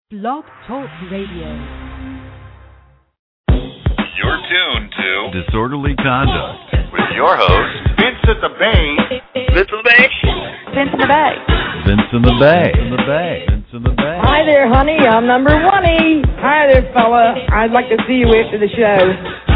Blog Talk Radio. You're tuned to Disorderly Conduct with your host, Vincent the Bay. Vince the Bay. Vince in the Bay. Vince in the Bay. Vince in the Bay. Vince in the Bay. Hi there, honey. I'm number one-y. Hi there, fella. I'd like to see you after the show.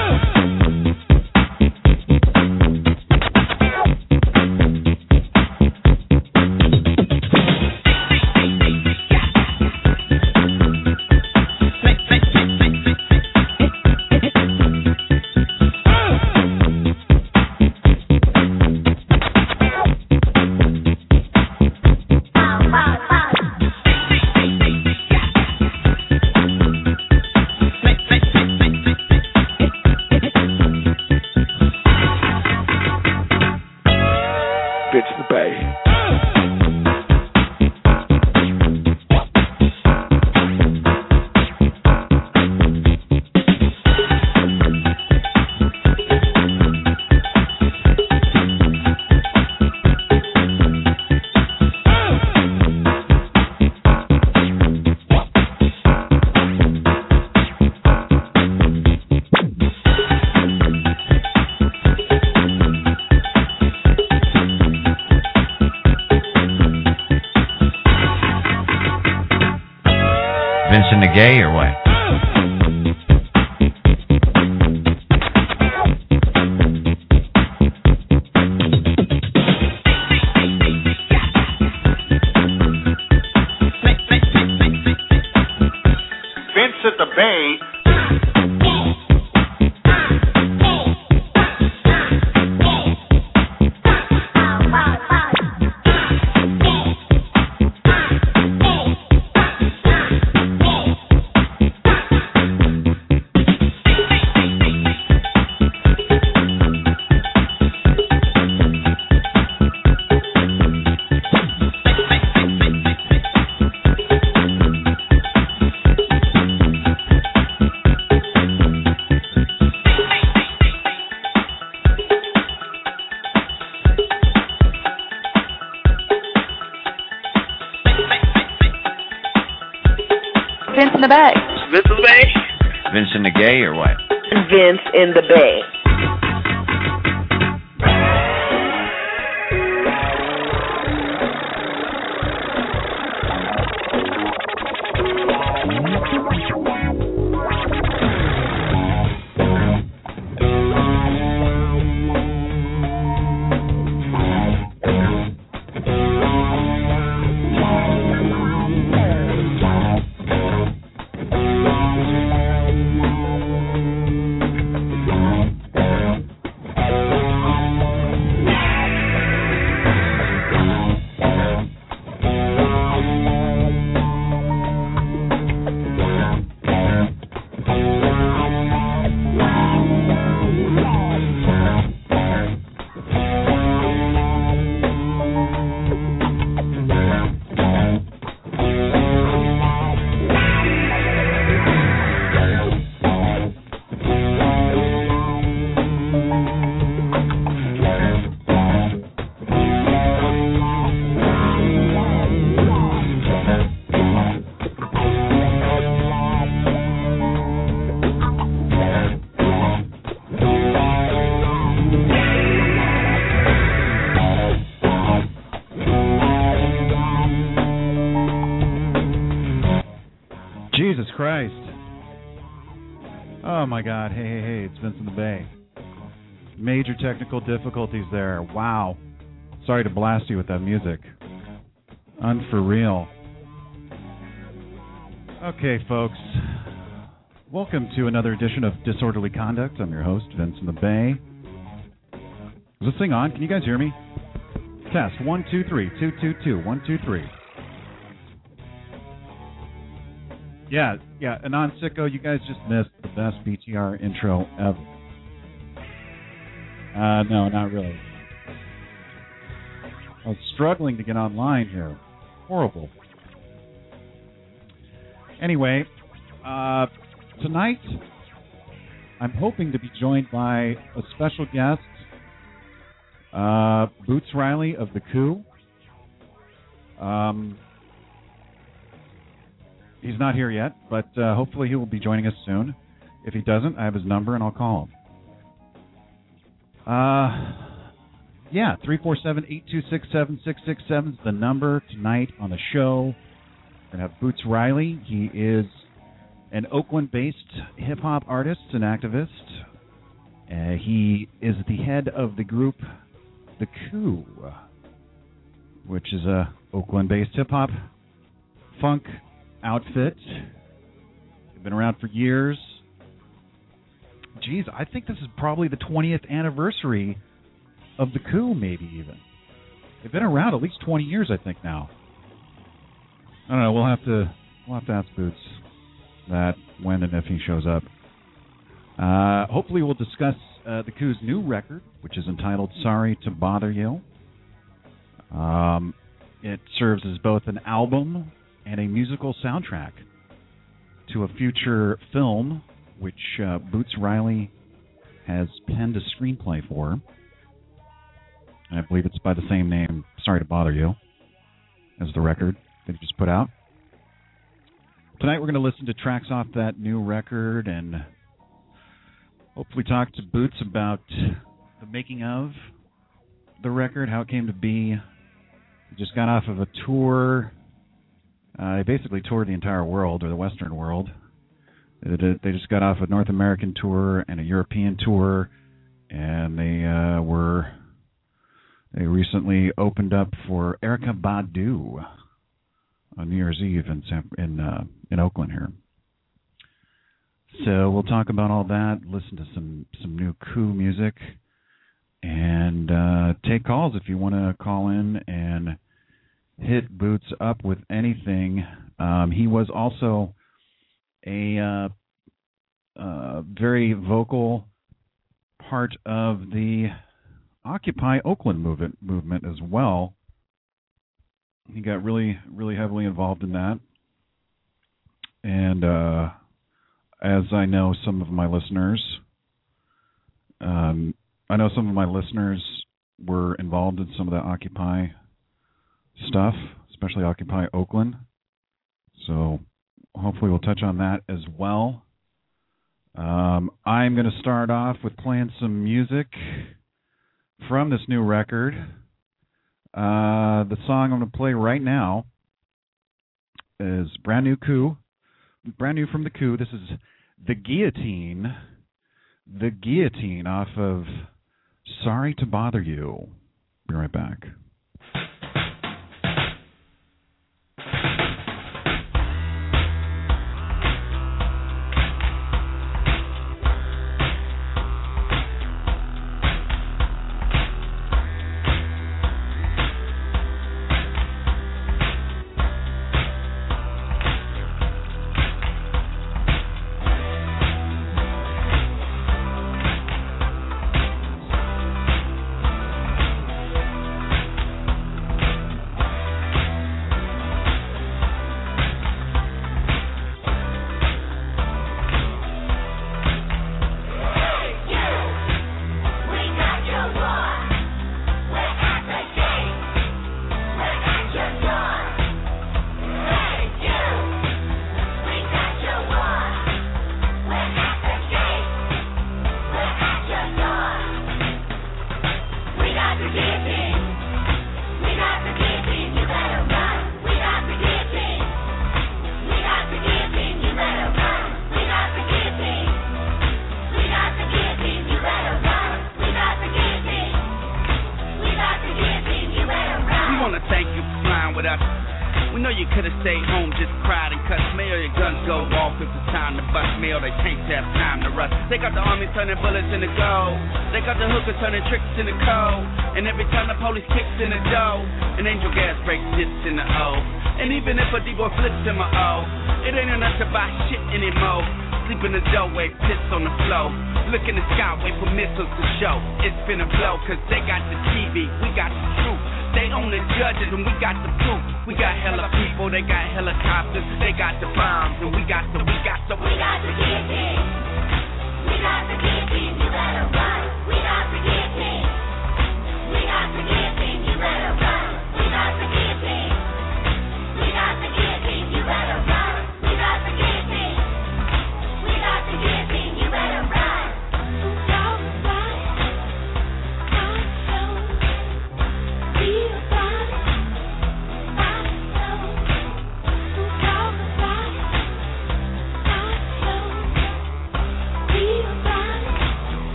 Vincent the Gay or what? Vincent the Bay. Vince in the Bay. Vince the Bay. Vincent the Gay or what? Vince in the Bay. Jesus Christ. Oh my God. Hey, it's Vince in the Bay. Major technical difficulties there. Wow. Sorry to blast you with that music. Unfor-real. Okay, folks. Welcome to another edition of Disorderly Conduct. I'm your host, Vince in the Bay. Is this thing on? Can you guys hear me? Test 1 2 3 2 2 2 1 2 3. Yeah, Anon Sicko, you guys just missed the best BTR intro ever. No, not really. I was struggling to get online here. Horrible. Anyway, tonight I'm hoping to be joined by a special guest, Boots Riley of The Coup. He's not here yet, but hopefully he will be joining us soon. If he doesn't, I have his number and I'll call him. 347-826-7667 is the number tonight on the show. We're going to have Boots Riley. He is an Oakland-based hip-hop artist and activist. He is the head of the group The Coup, which is a Oakland-based hip-hop funk outfit. They've been around for years. Geez, I think this is probably the 20th anniversary of The Coup, maybe even. They've been around at least 20 years, I think, now. I don't know. We'll have to ask Boots that when and if he shows up. Hopefully we'll discuss The Coup's new record, which is entitled Sorry to Bother You. It serves as both an album and a musical soundtrack to a future film, which Boots Riley has penned a screenplay for. I believe it's by the same name, Sorry to Bother You, as the record that he just put out. Tonight we're going to listen to tracks off that new record and hopefully talk to Boots about the making of the record, how it came to be. He just got off of a tour. They basically toured the entire world, or the Western world. They just got off a North American tour and a European tour, and they recently opened up for Erykah Badu on New Year's Eve in Oakland here. So we'll talk about all that, listen to some new Coup music, and take calls if you want to call in and hit Boots up with anything. He was also a very vocal part of the Occupy Oakland movement as well. He got really, really heavily involved in that. And as I know some of my listeners, were involved in some of the Occupy stuff, especially Occupy Oakland. So hopefully we'll touch on that as well. I'm going to start off with playing some music from this new record. The song I'm going to play right now is brand new from The Coup. This is The Guillotine. The Guillotine off of Sorry to Bother You. Be right back. We got the guillotine, you better run. We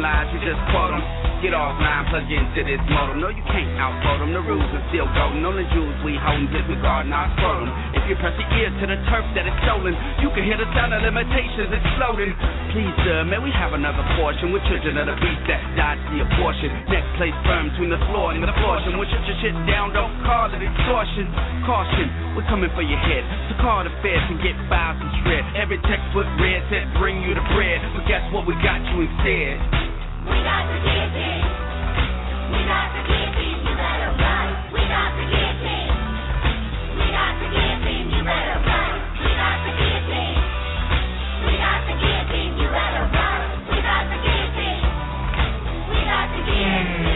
lies, you just quote them. Get offline, plug into this modem. No, you can't outvote them. The rules are still golden. Only jewels we holding, disregarding our scrotum. If you press your ear to the turf that is stolen, you can hear the sound of limitations exploding. Please, sir, may we have another portion with children of the beast that died to the abortion. Next place firm between the floor and the portion. When shut your shit down, don't call it extortion. Caution, we're coming for your head. So call the feds and get files and shred. Every textbook read said bring you the bread. But guess what? We got you instead. We got the guillotine. We got the guillotine. You better run. We got the guillotine. We got the guillotine. You better run. We got the guillotine. We got the guillotine. You better run. We got the guillotine. We got the guillotine.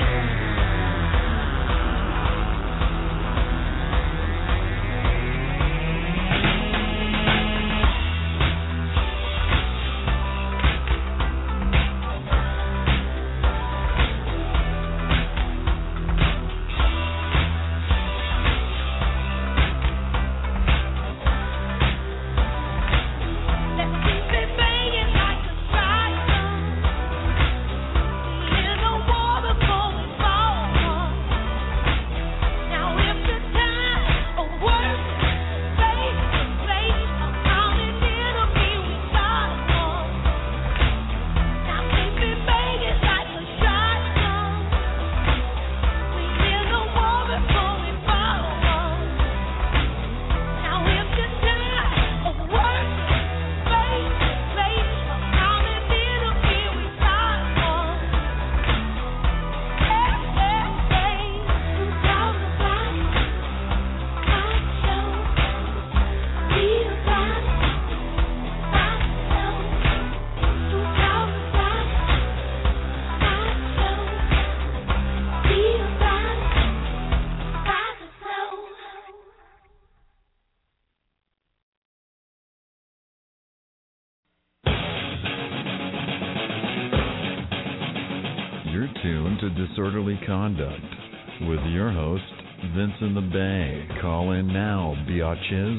Disorderly Conduct with your host, Vincent the Bay. Call in now, biatches,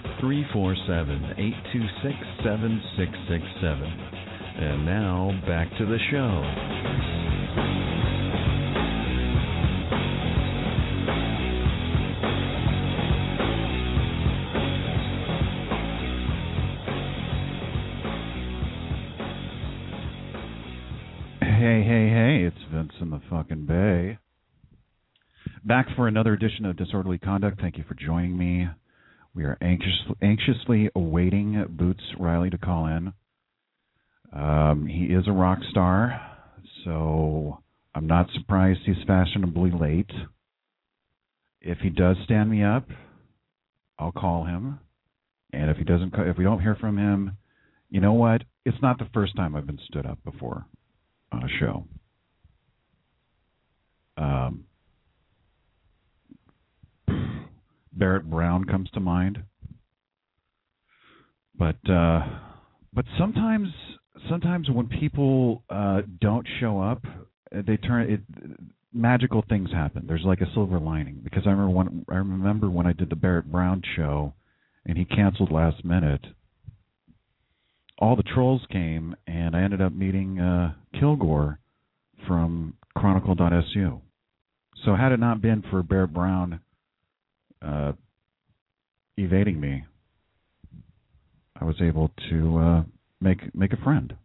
347-826-7667. And now, back to the show. Hey, it's Vince in the fucking Bay. Back for another edition of Disorderly Conduct. Thank you for joining me. We are anxiously awaiting Boots Riley to call in. He is a rock star, so I'm not surprised he's fashionably late. If he does stand me up, I'll call him. And if he doesn't, if we don't hear from him, you know what? It's not the first time I've been stood up before on a show. Barrett Brown comes to mind, but sometimes when people don't show up, magical things happen. There's like a silver lining, because I remember when I did the Barrett Brown show, and he canceled last minute. All the trolls came, and I ended up meeting Kilgore from Chronicle.su. So had it not been for Barrett Brown evading me, I was able to make a friend.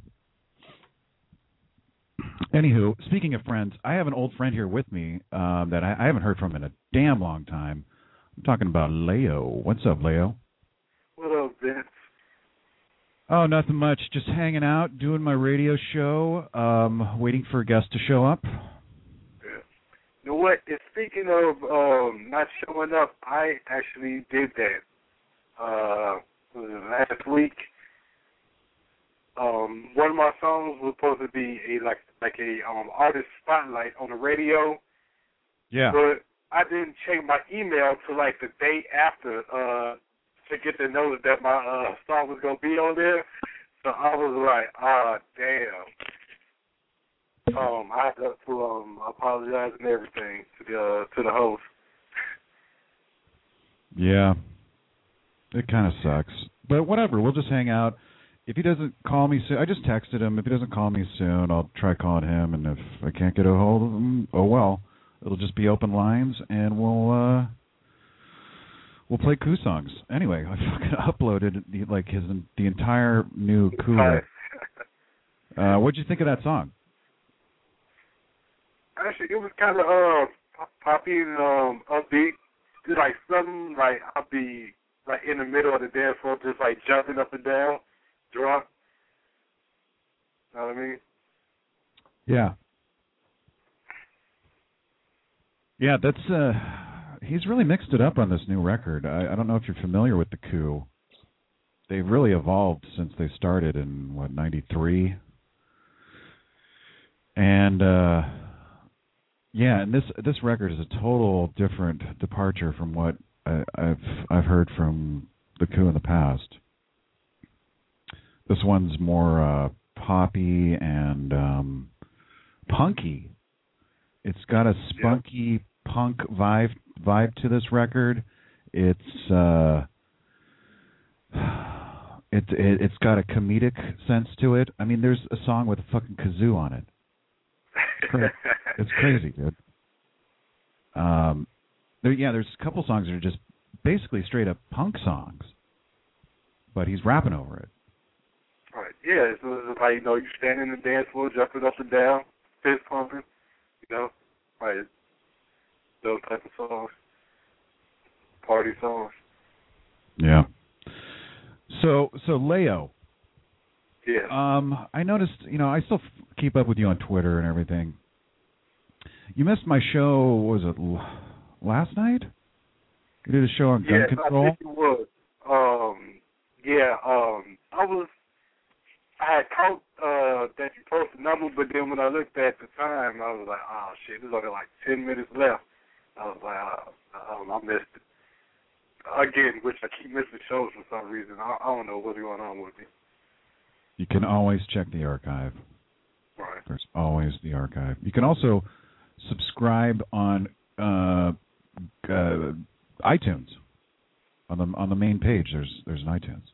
Anywho, speaking of friends, I have an old friend here with me that I haven't heard from in a damn long time. I'm talking about Leo. What's up, Leo? What up, Vince? Oh, nothing much. Just hanging out, doing my radio show, waiting for a guest to show up. You know what? Speaking of not showing up, I actually did that last week. One of my songs was supposed to be a artist spotlight on the radio. Yeah. But I didn't check my email till like the day after to get the notice that my song was gonna be on there. So I was like, damn. I had to apologize and everything to the host. Yeah, it kind of sucks, but whatever. We'll just hang out, If he doesn't call me soon, I just texted him. If he doesn't call me soon, I'll try calling him. And if I can't get a hold of him, oh well. It'll just be open lines, and we'll play Coup songs. Anyway, I fucking uploaded the entire new Coup. What'd you think of that song? Actually, it was kind of poppy and upbeat. Just like something like I'll be like in the middle of the dance floor, just like jumping up and down, drunk. You know what I mean? Yeah. Yeah, that's he's really mixed it up on this new record. I don't know if you're familiar with the Coup. They've really evolved since they started in '93. And and this record is a total different departure from what I've heard from the Coup in the past. This one's more poppy and punky. It's got a spunky punk vibe to this record. It's got a comedic sense to it. I mean, there's a song with a fucking kazoo on it. It's crazy, dude. There's a couple songs that are just basically straight up punk songs, but he's rapping over it. Right. Yeah. So it's like, you standing in the dance floor, jumping up and down, fist pumping. Like those type of songs, party songs. Yeah. So Leo. Yeah. I noticed, I still keep up with you on Twitter and everything. You missed my show, was it last night? You did a show on gun control? I think it was. I had caught that you posted a number, but then when I looked at the time, I was like, oh, shit, there's only like 10 minutes left. I was like, I missed it. Again, which I keep missing shows for some reason. I don't know what's going on with me. You can always check the archive. Right. There's always the archive. You can also subscribe on iTunes. On the main page, there's an iTunes.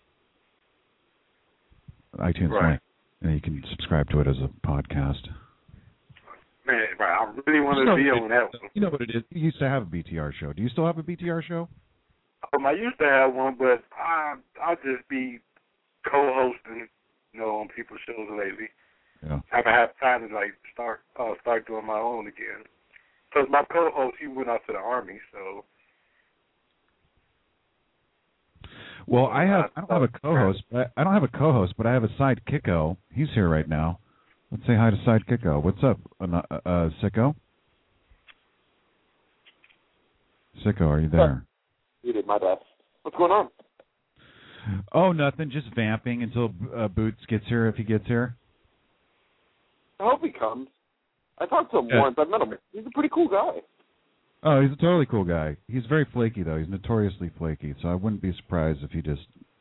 iTunes link, and you can subscribe to it as a podcast. Man, right, I really want to be on that one. You know what it is? You used to have a BTR show. Do you still have a BTR show? I used to have one, but I'll just be co-hosting, on people's shows lately. Yeah. I haven't had time to start doing my own again. Because my co-host, he went out to the Army, so. Well, I don't have a co-host, but I have a sidekicko. He's here right now. Let's say hi to Sidekicko. What's up, Sicko? Sicko, are you there? You did, my bad. What's going on? Oh, nothing. Just vamping until Boots gets here, if he gets here. I hope he comes. I talked to him once. I've met him. He's a pretty cool guy. Oh, he's a totally cool guy. He's very flaky, though. He's notoriously flaky, so I wouldn't be surprised if he just,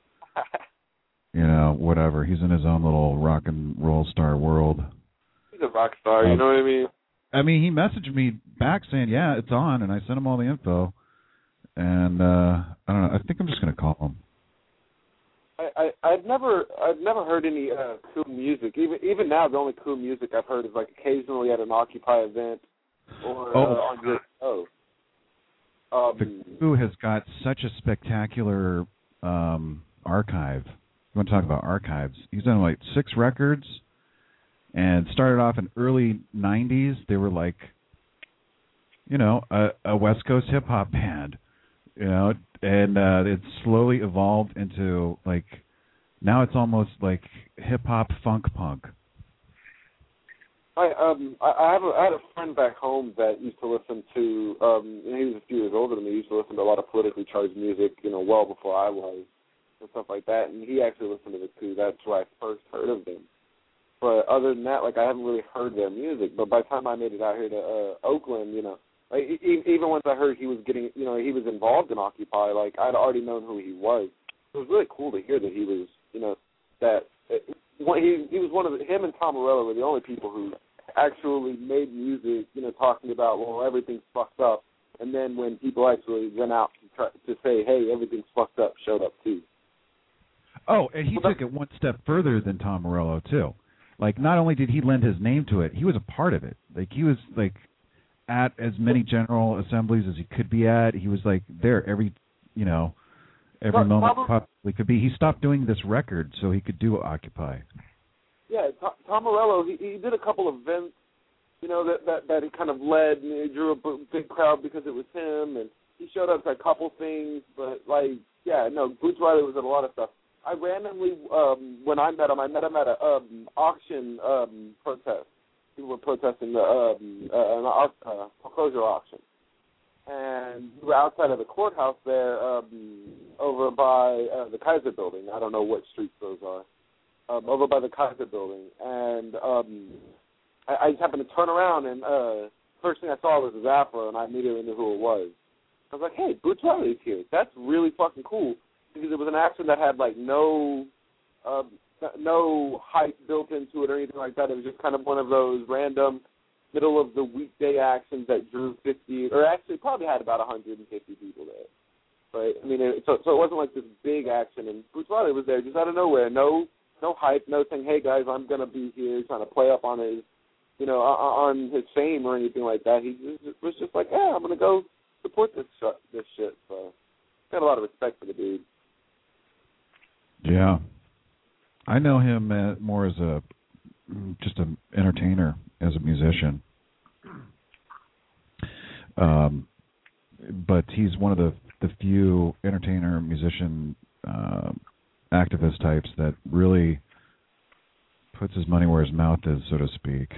whatever. He's in his own little rock and roll star world. He's a rock star, you know what I mean? I mean, he messaged me back saying, yeah, it's on, and I sent him all the info. And, I don't know, I think I'm just going to call him. I've never heard any cool music. Even now, the only cool music I've heard is occasionally at an Occupy event or on your show. The Coup has got such a spectacular archive. You want to talk about archives? He's done 6 records, and started off in early '90s. They were a West Coast hip hop band, and it slowly evolved into now it's almost like hip hop funk punk. I had a friend back home that used to listen to, and he was a few years older than me. He used to listen to a lot of politically charged music, well before I was, and stuff like that. And he actually listened to the Coup. That's where I first heard of them. But other than that, I haven't really heard their music. But by the time I made it out here to Oakland, even once I heard he was getting, he was involved in Occupy, I'd already known who he was. It was really cool to hear that he was, he was one of him and Tom Morello were the only people who actually made music, talking about, everything's fucked up. And then when people actually went out to say, hey, everything's fucked up, showed up too. Oh, and he took it one step further than Tom Morello too. Like, not only did he lend his name to it, he was a part of it. Like, he was like at as many general assemblies as he could be at. He was like there every moment possibly could be. He stopped doing this record so he could do Occupy. Yeah, Tom Morello, he did a couple of events, that he kind of led, and he drew a big crowd because it was him, and he showed up at a couple things, but Boots Riley was at a lot of stuff. I randomly, when I met him at an auction protest. People were protesting an foreclosure auction. And we were outside of the courthouse there, over by the Kaiser Building. I don't know what streets those are. Over by the Kaiser Building. And I just happened to turn around, and first thing I saw was his afro, and I immediately knew who it was. I was like, hey, Boots Riley's here. That's really fucking cool. Because it was an action that had, like, no hype built into it or anything like that. It was just kind of one of those random middle-of-the-weekday actions that drew 50, or actually probably had about 150 people there. Right? I mean, so it wasn't like this big action, and Boots Riley was there just out of nowhere. No hype, no saying, hey, guys, I'm going to be here, trying to play up on his, on his fame or anything like that. He was just like, yeah, I'm going to go support this shit. So got a lot of respect for the dude. Yeah. I know him more as just an entertainer, as a musician. But he's one of the few entertainer, musician, activist types that really puts his money where his mouth is, so to speak.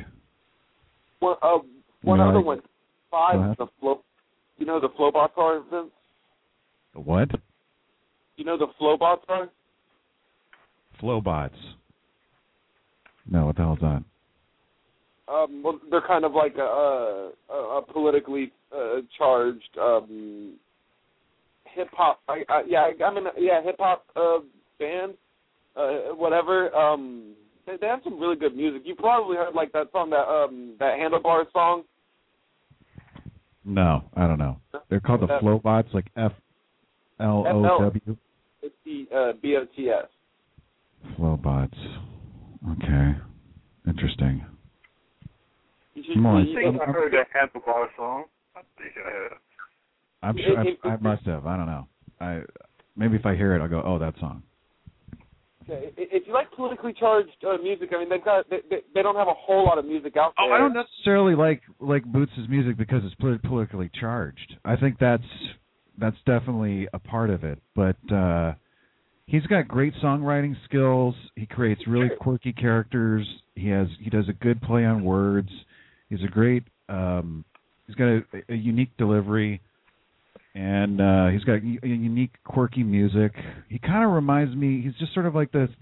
One other one. The Flow. You know the Flowbots are, Vince? The what? You know the Flowbots are? Flowbots. No, what the hell is that? Well, they're kind of like a politically charged hip hop. Hip hop band, whatever. They have some really good music. You probably heard like that song, that Handlebar song. No, I don't know. They're called the Flowbots, like FLOW. It's the BOTS. Flowbots. Okay. Interesting. I think I heard that Handlebar song. I think I have. I'm sure I must have. I don't know. Maybe if I hear it, I'll go, oh, that song. Okay. If you like politically charged music, I mean, they don't have a whole lot of music out there. Oh, I don't necessarily like Boots' music because it's politically charged. I think that's definitely a part of it. But he's got great songwriting skills. He creates really quirky characters. He does a good play on words. He's a great. He's got a unique delivery, and he's got a unique, quirky music. He kind of reminds me. He's just sort of like this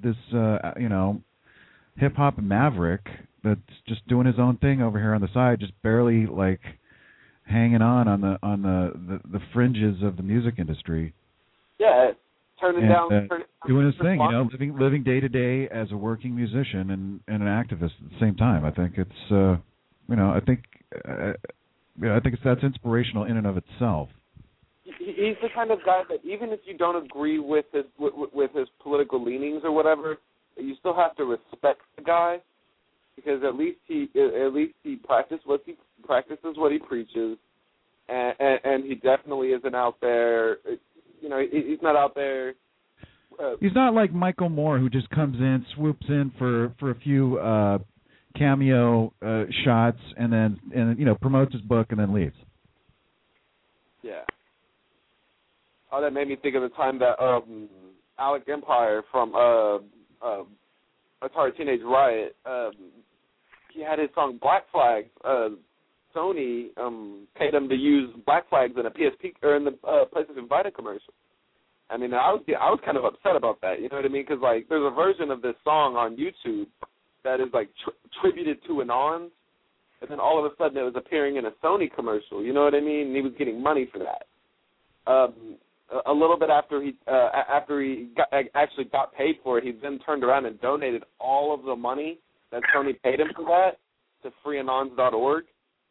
hip hop maverick that's just doing his own thing over here on the side, just barely like hanging on the fringes of the music industry. Yeah. Turning down, doing his thing, living day to day as a working musician and an activist at the same time. I think it's, I think that's inspirational in and of itself. He's the kind of guy that even if you don't agree with his political leanings or whatever, you still have to respect the guy because at least he practices what he preaches, and he definitely isn't out there. He's not out there. He's not like Michael Moore, who just comes in, swoops in for a few cameo shots, and then promotes his book and then leaves. Yeah. Oh, that made me think of the time that Alec Empire from Atari Teenage Riot, he had his song Black Flags. Sony paid him to use Black Flags in a PSP or in the Places Invited commercial. I mean, I was kind of upset about that. You know what I mean? Because like, there's a version of this song on YouTube that is like tributed to Anons, and then all of a sudden it was appearing in a Sony commercial. You know what I mean? And he was getting money for that. A little bit after he actually got paid for it, he then turned around and donated all of the money that Sony paid him for that to freeanons.org.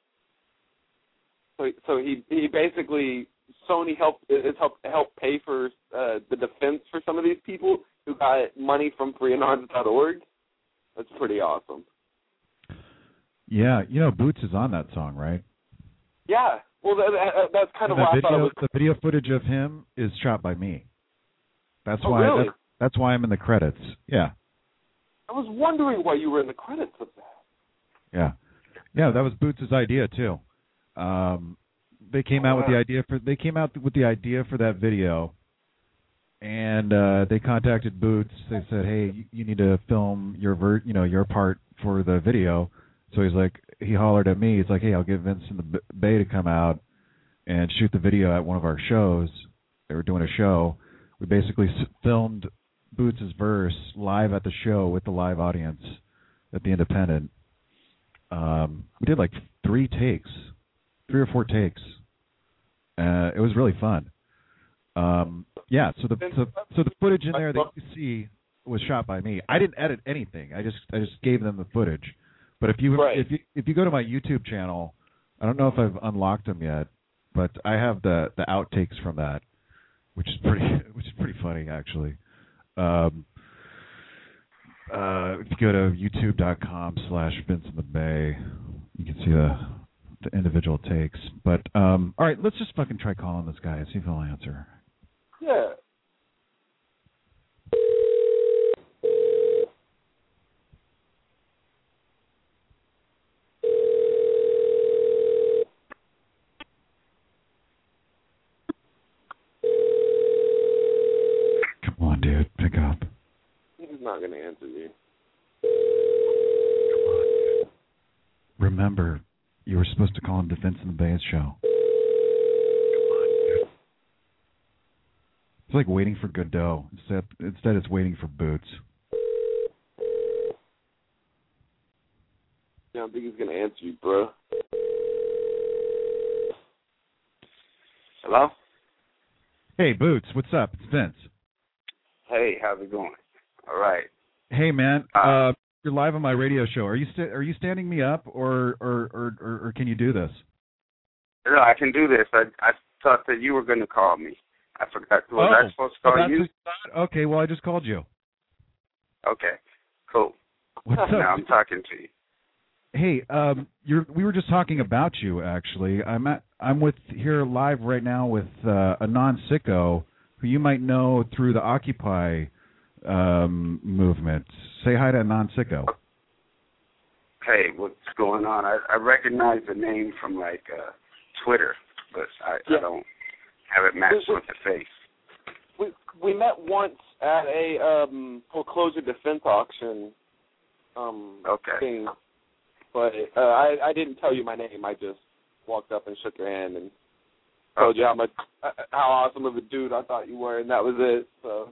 So he basically, Sony helped pay for the defense for some of these people. who got money from freeanarms.org. That's pretty awesome. Yeah, Boots is on that song, right? Yeah. Well, that's kind of what I thought it was. The video footage of him is shot by me. That's oh, why. Really? That's why I'm in the credits. Yeah. I was wondering why you were in the credits of that. Yeah. Yeah, that was Boots' idea too. They came out with the idea for that video, and they contacted Boots. They said, "Hey, you need to film your part for the video." So he hollered at me. He's like, "Hey, I'll get Vincent the Bay to come out and shoot the video at one of our shows." They were doing a show. We basically filmed Boots' verse live at the show with the live audience at the Independent. We did like 3 or 4 takes. It was really fun. Yeah, so the footage in there that you see was shot by me. I didn't edit anything. I just gave them the footage. But if you go to my YouTube channel, I don't know if I've unlocked them yet, but I have the outtakes from that, which is pretty funny actually. If you go to youtube.com/VinceInTheBay, you can see the individual takes. But all right, let's just fucking try calling this guy and see if he'll answer. Yeah. Come on, dude, pick up. He's not going to answer you. Remember, you were supposed to call him the Vincent the Bay show. It's like waiting for Godot. Instead, it's waiting for Boots. I don't think he's going to answer you, bro. Hello? Hey, Boots, what's up? It's Vince. Hey, how's it going? All right. Hey, man, you're live on my radio show. Are you standing me up, or can you do this? No, I can do this. I thought that you were going to call me. I forgot. Was I supposed to call you? Okay, well, I just called you. Okay, cool. What's up? Now I'm talking to you. Hey, we were just talking about you, actually. I'm here live right now with a non-sicko who you might know through the Occupy movement. Say hi to a non-sicko. Hey, what's going on? I recognize the name from like Twitter, but I don't have it matched with the face. We met once at a foreclosure defense auction thing, but I didn't tell you my name. I just walked up and shook your hand and told you how awesome of a dude I thought you were, and that was it. So.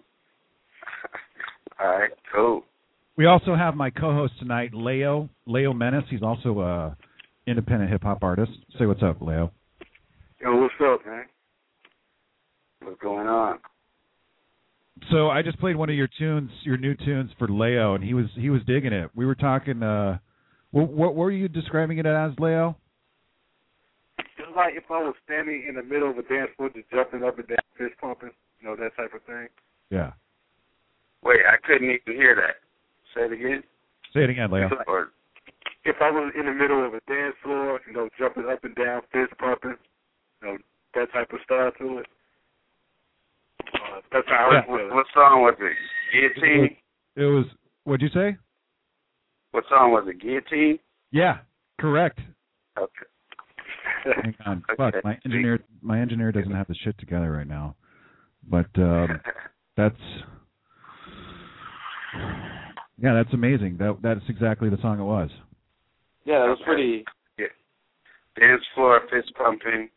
All right, cool. We also have my co-host tonight, Leo Menace. He's also a independent hip-hop artist. Say what's up, Leo. Yo, what's up, man? What's going on? So I just played one of your new tunes for Leo, and he was digging it. We were talking. What were you describing it as, Leo? It's like if I was standing in the middle of a dance floor, just jumping up and down, fist pumping, that type of thing. Yeah. Wait, I couldn't even hear that. Say it again. Say it again, Leo. If I was in the middle of a dance floor, jumping up and down, fist pumping, that type of style to it. That's how I was. What song was it? Guillotine? It was. What'd you say? What song was it? Guillotine? Yeah, correct. Okay. Hang on. Fuck, my engineer doesn't have the shit together right now. But that's amazing. That's exactly the song it was. Yeah, it was pretty. Yeah. Dance floor, fist pumping.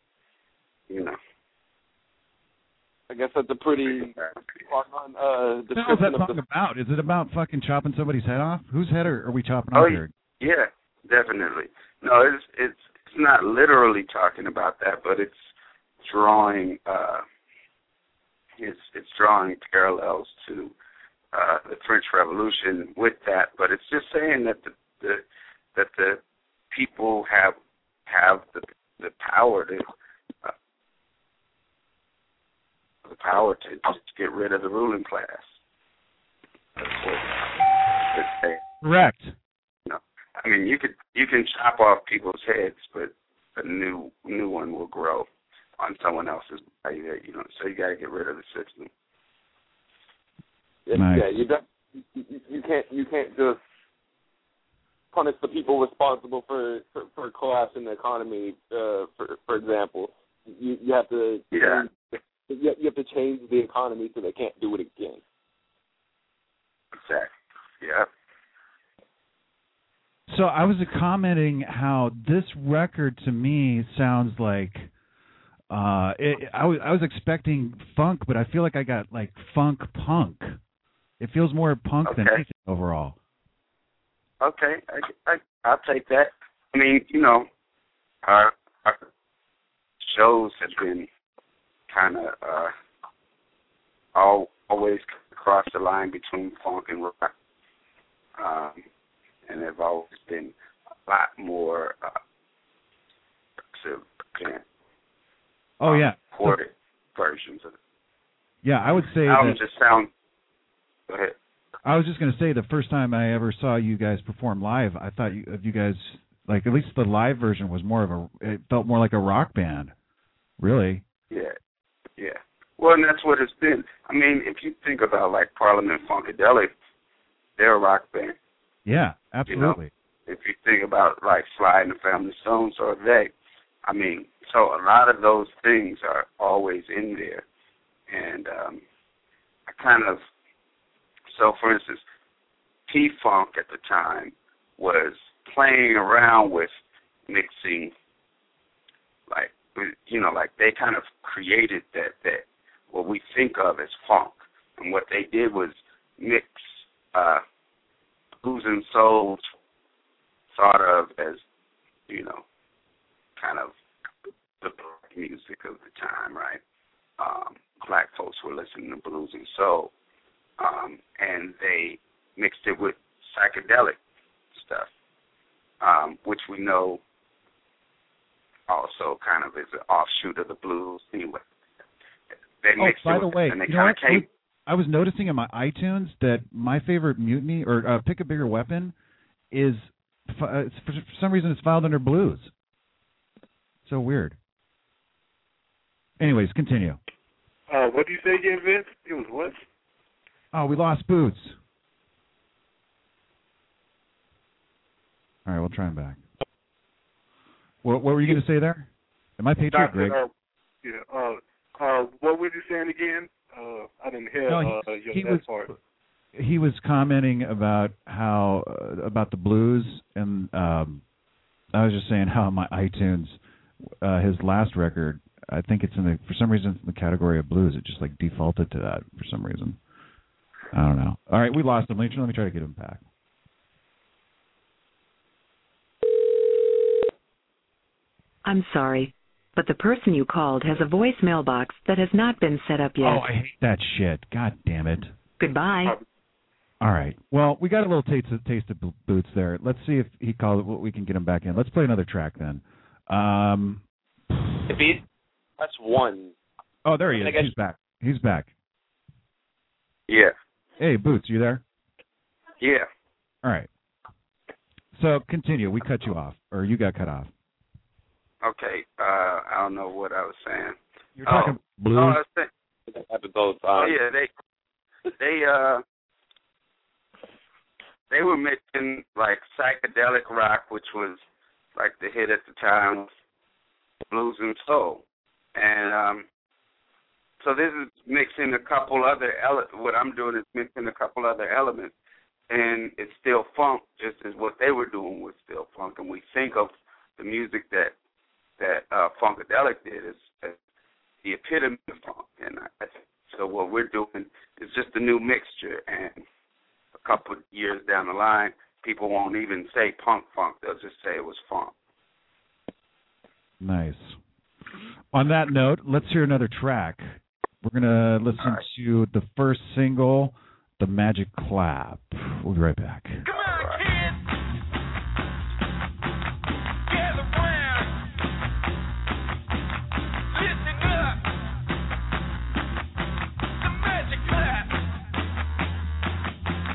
I guess that's a pretty What is that song about? Is it about fucking chopping somebody's head off? Whose head are we chopping off here? Yeah, definitely. No, it's not literally talking about that, but it's drawing it's drawing parallels to the French Revolution with that. But it's just saying that the people have the power to. The power to get rid of the ruling class. That's what it's saying. Correct. You know, I mean, you can chop off people's heads, but a new one will grow on someone else's body. You know, so you got to get rid of the system. Nice. Yeah, you can't just punish the people responsible for collapsing the economy. For example, you have to you have to change the economy so they can't do it again. Exactly. Yeah. So I was commenting how this record to me sounds like I was expecting funk, but I feel like I got like funk punk. It feels more punk than anything overall. Okay, I'll take that. I mean, you know, our shows have been kind of always cross the line between funk and rock, and they've always been a lot more recorded versions of it. Yeah, I would say albums just sound. Go ahead. I was just going to say the first time I ever saw you guys perform live, I thought you guys, like, at least the live version was it felt more like a rock band. Really? Yeah. Well, and that's what it's been. I mean, if you think about, like, Parliament Funkadelic, they're a rock band. Yeah, absolutely. You know? If you think about, like, Sly and the Family Stone, so are they. I mean, so a lot of those things are always in there. And I kind of, so for instance, P-Funk at the time was playing around with mixing, like, you know, like they kind of created that what we think of as funk. And what they did was mix blues and soul sort of as, you know, kind of the black music of the time, right? Black folks were listening to blues and soul. And they mixed it with psychedelic stuff, which we know also kind of is an offshoot of the blues. Anyway, they mixed by it the with, way, and they you know kind what? of came. I was noticing in my iTunes that my favorite mutiny or Pick a Bigger Weapon is for some reason it's filed under blues. So weird. Anyways, continue. What do you say again, Vince? It was what? Oh, we lost Boots. All right, we'll try him back. What were you going to say there? Am I Patriot, Greg? What were you saying again? I didn't hear that part. He was commenting about how about the blues, and I was just saying how my iTunes, his last record, I think it's for some reason it's in the category of blues. It just like defaulted to that for some reason. I don't know. All right, we lost him. Let me try to get him back. I'm sorry, but the person you called has a voicemail box that has not been set up yet. Oh, I hate that shit. God damn it. Goodbye. All right. Well, we got a little taste of Boots there. Let's see if he calls. We can get him back in. Let's play another track then. That's one. Oh, there he is. He's back. He's back. Yeah. Hey, Boots, you there? Yeah. All right. So continue. We cut you off, or you got cut off. Okay. I don't know what I was saying. You're talking blues. I was saying, they were mixing like psychedelic rock, which was like the hit at the time, blues and soul, and so this is mixing a couple other what I'm doing is mixing a couple other elements, and it's still funk, just as what they were doing was still funk. And we think of the music that Funkadelic did as the epitome of funk. And so what we're doing is just a new mixture. And a couple of years down the line, people won't even say punk funk. They'll just say it was funk. Nice. On that note, let's hear another track. We're going to listen to the first single, The Magic Clap. We'll be right back. Come on, kids! Gather round! Listen up! The Magic Clap!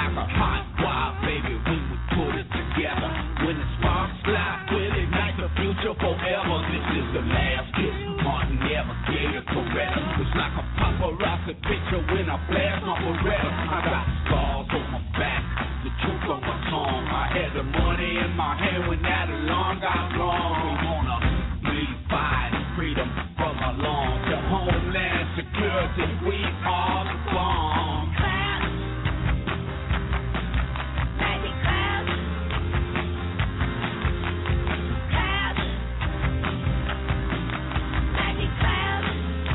like a hot wire, baby, we would put it together. When the sparks fly, we'll ignite the future forever. This is the last kiss, Martin never gave it correct. It's like a paparazzi picture when I blast my Beretta. I got scars on my back, the truth on my tongue. I had the money in my hand when that alarm got wrong. We wanna leave fight, freedom from our lungs. To homeland security, we are the bomb. Magic clouds. Magic clouds.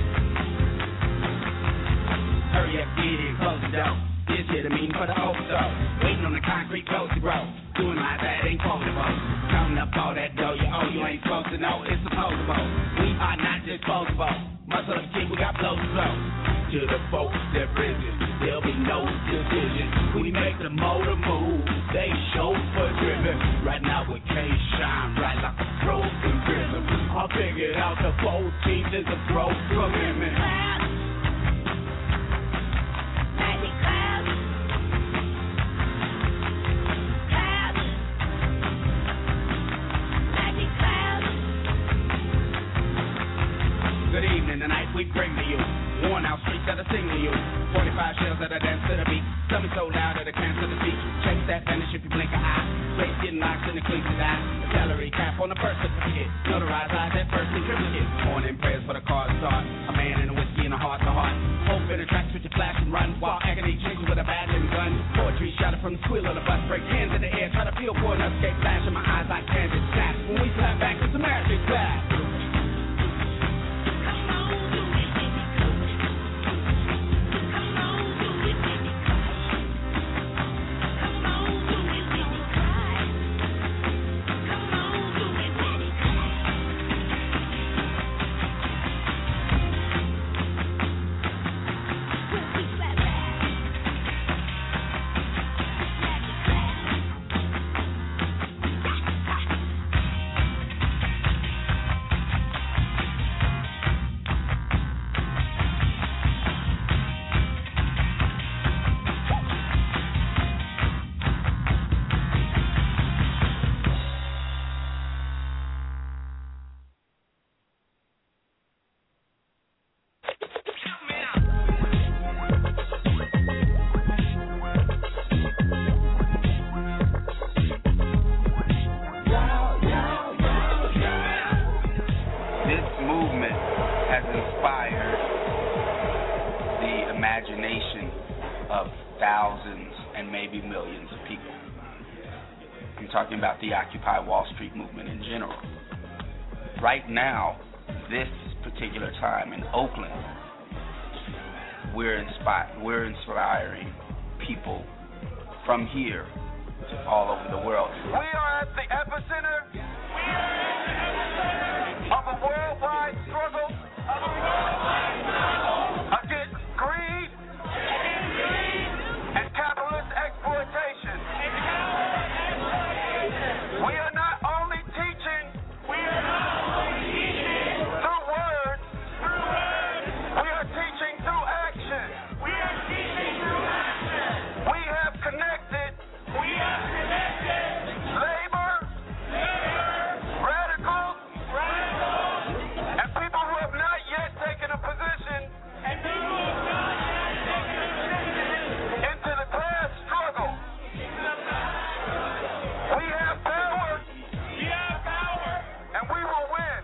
Hurry up, get it, close the door. This here the meeting for the overthrow. Waiting on the concrete close to grow. Doing like that ain't quotable. Counting up all that dough you owe, you ain't supposed to know it's supposable. We are not disposable. Muscle up, kid, we got blows to blow. To the folks that risen, there'll be no decision. We make the motor move, they chauffeur driven. Right now we can't shine right like a frozen ribbon. I figured out the 14th is a broke commitment. Magic clouds. Clouds. Magic clouds. Good evening, tonight we bring to you worn out streets that I sing to you. 45 shells that I dance to the beat. Stomach so loud that I can't see the seat. Check that vanish if you blink an eye. Place getting locked in the cleats to die. A salary cap on the birth certificate. Notarized eyes at first certificate. Morning prayers for the car start. A man and a whiskey and a heart to heart. Hope in the tracks with your flash and run. While agony chases with a badge and gun. Poetry shouted from the squeal of the bus. Break hands in the air. Try to feel for an escape. Flash in my eyes like transit snaps. When we slap back, it's a magic clap. About the Occupy Wall Street movement in general. Right now, this particular time in Oakland, we're inspiring people from here to all over the world. We are at the epicenter of a worldwide struggle against greed and capitalist exploitation. We are not only teaching through words, we are teaching through action. We have connected labor, radicals, and people who have not yet taken a position into the class struggle. We have power, and we will win.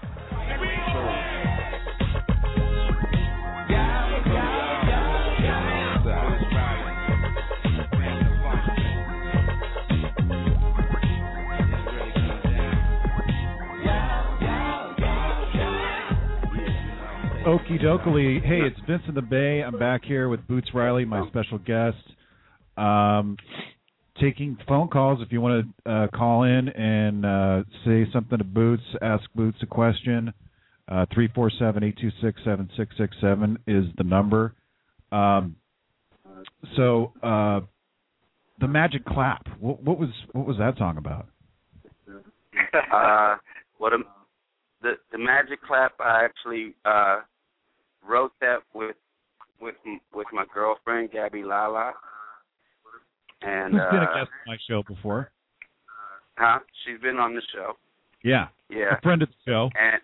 Okie dokie. Hey, it's Vince in the Bay. I'm back here with Boots Riley, my special guest. Taking phone calls. If you want to call in and say something to Boots, ask Boots a question. 347-826-7667 is the number. So the Magic Clap. What was that song about? The Magic Clap. I actually wrote that with my girlfriend Gabby Lala, And who's been a guest on my show before? Huh? She's been on the show. Yeah. Yeah. A friend of the show. And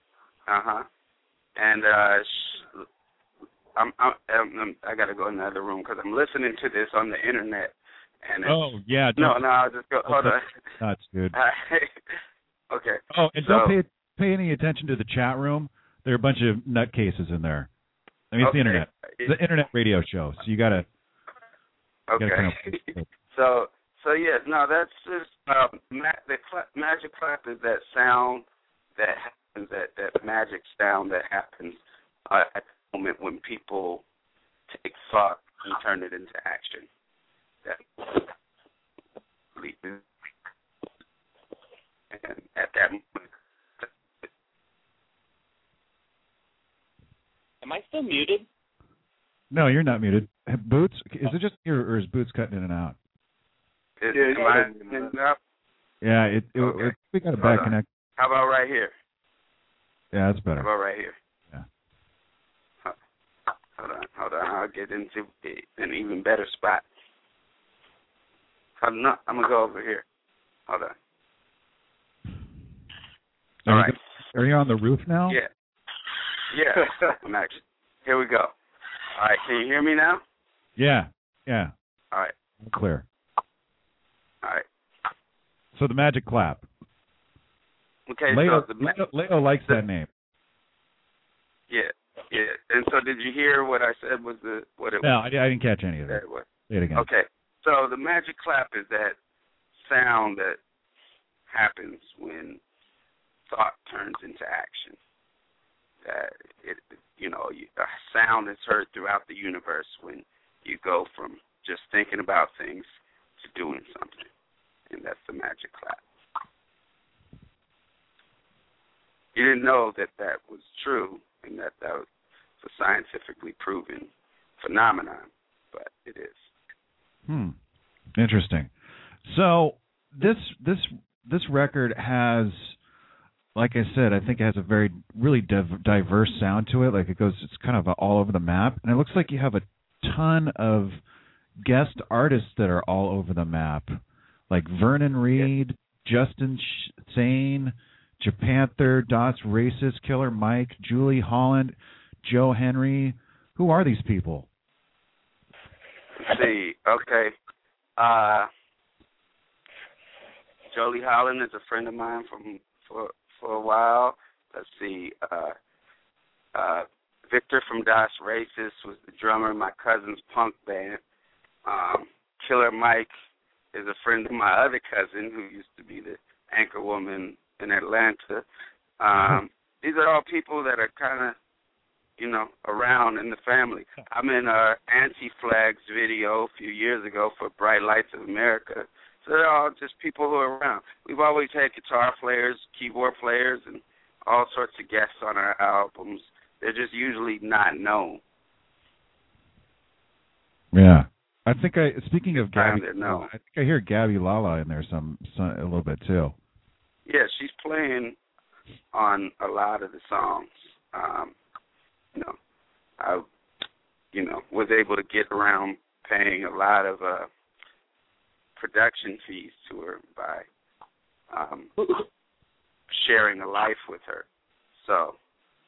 and I got to go in the other room because I'm listening to this on the internet. And yeah. No, I'll just go. Hold on. That's good. Okay. Oh, and don't pay any attention to the chat room. There are a bunch of nutcases in there. I mean, it's the internet. It's the internet radio show, so you gotta. Okay. So yes, no, that's just the magic clap is that sound that happens, that magic sound that happens at the moment when people take thought and turn it into action. And at that moment. Am I still muted? No, you're not muted. Boots, is it just here, or is Boots cutting in and out? Yeah, we got a bad connection. How about right here? Yeah, that's better. How about right here? Yeah. Hold on. I'll get into an even better spot. I'm gonna go over here. Hold on. All right. Are you on the roof now? Yeah. I'm actually. Here we go. All right. Can you hear me now? Yeah. All right. Clear. All right. So the magic clap. Okay. Leo likes that name. Yeah. And so, did you hear what I said? No, I didn't catch any of it. Say it again. Okay. So the magic clap is that sound that happens when thought turns into action. That a sound is heard throughout the universe when you go from just thinking about things to doing something, and that's the magic clap. You didn't know that was true and that was a scientifically proven phenomenon, but it is. Interesting. So this record has, like I said, I think it has a really diverse sound to it. Like it's kind of all over the map, and it looks like you have a ton of guest artists that are all over the map, like Vernon Reid, Justin Sane, Japanther, Dots Racist, Killer Mike, Julie Holland, Joe Henry. Who are these people? Let's see. Okay. Jolie Holland is a friend of mine for a while. Let's see. Victor from Das Racist was the drummer in my cousin's punk band. Killer Mike is a friend of my other cousin who used to be the anchor woman in Atlanta. These are all people that are kind of, around in the family. I'm in Anti-Flags video a few years ago for Bright Lights of America. So they're all just people who are around. We've always had guitar players, keyboard players, and all sorts of guests on our albums. They're just usually not known. Yeah. I think speaking of Gabby, I think I hear Gabby Lala in there a little bit too. Yeah, she's playing on a lot of the songs. I was able to get around paying a lot of production fees to her by sharing a life with her. So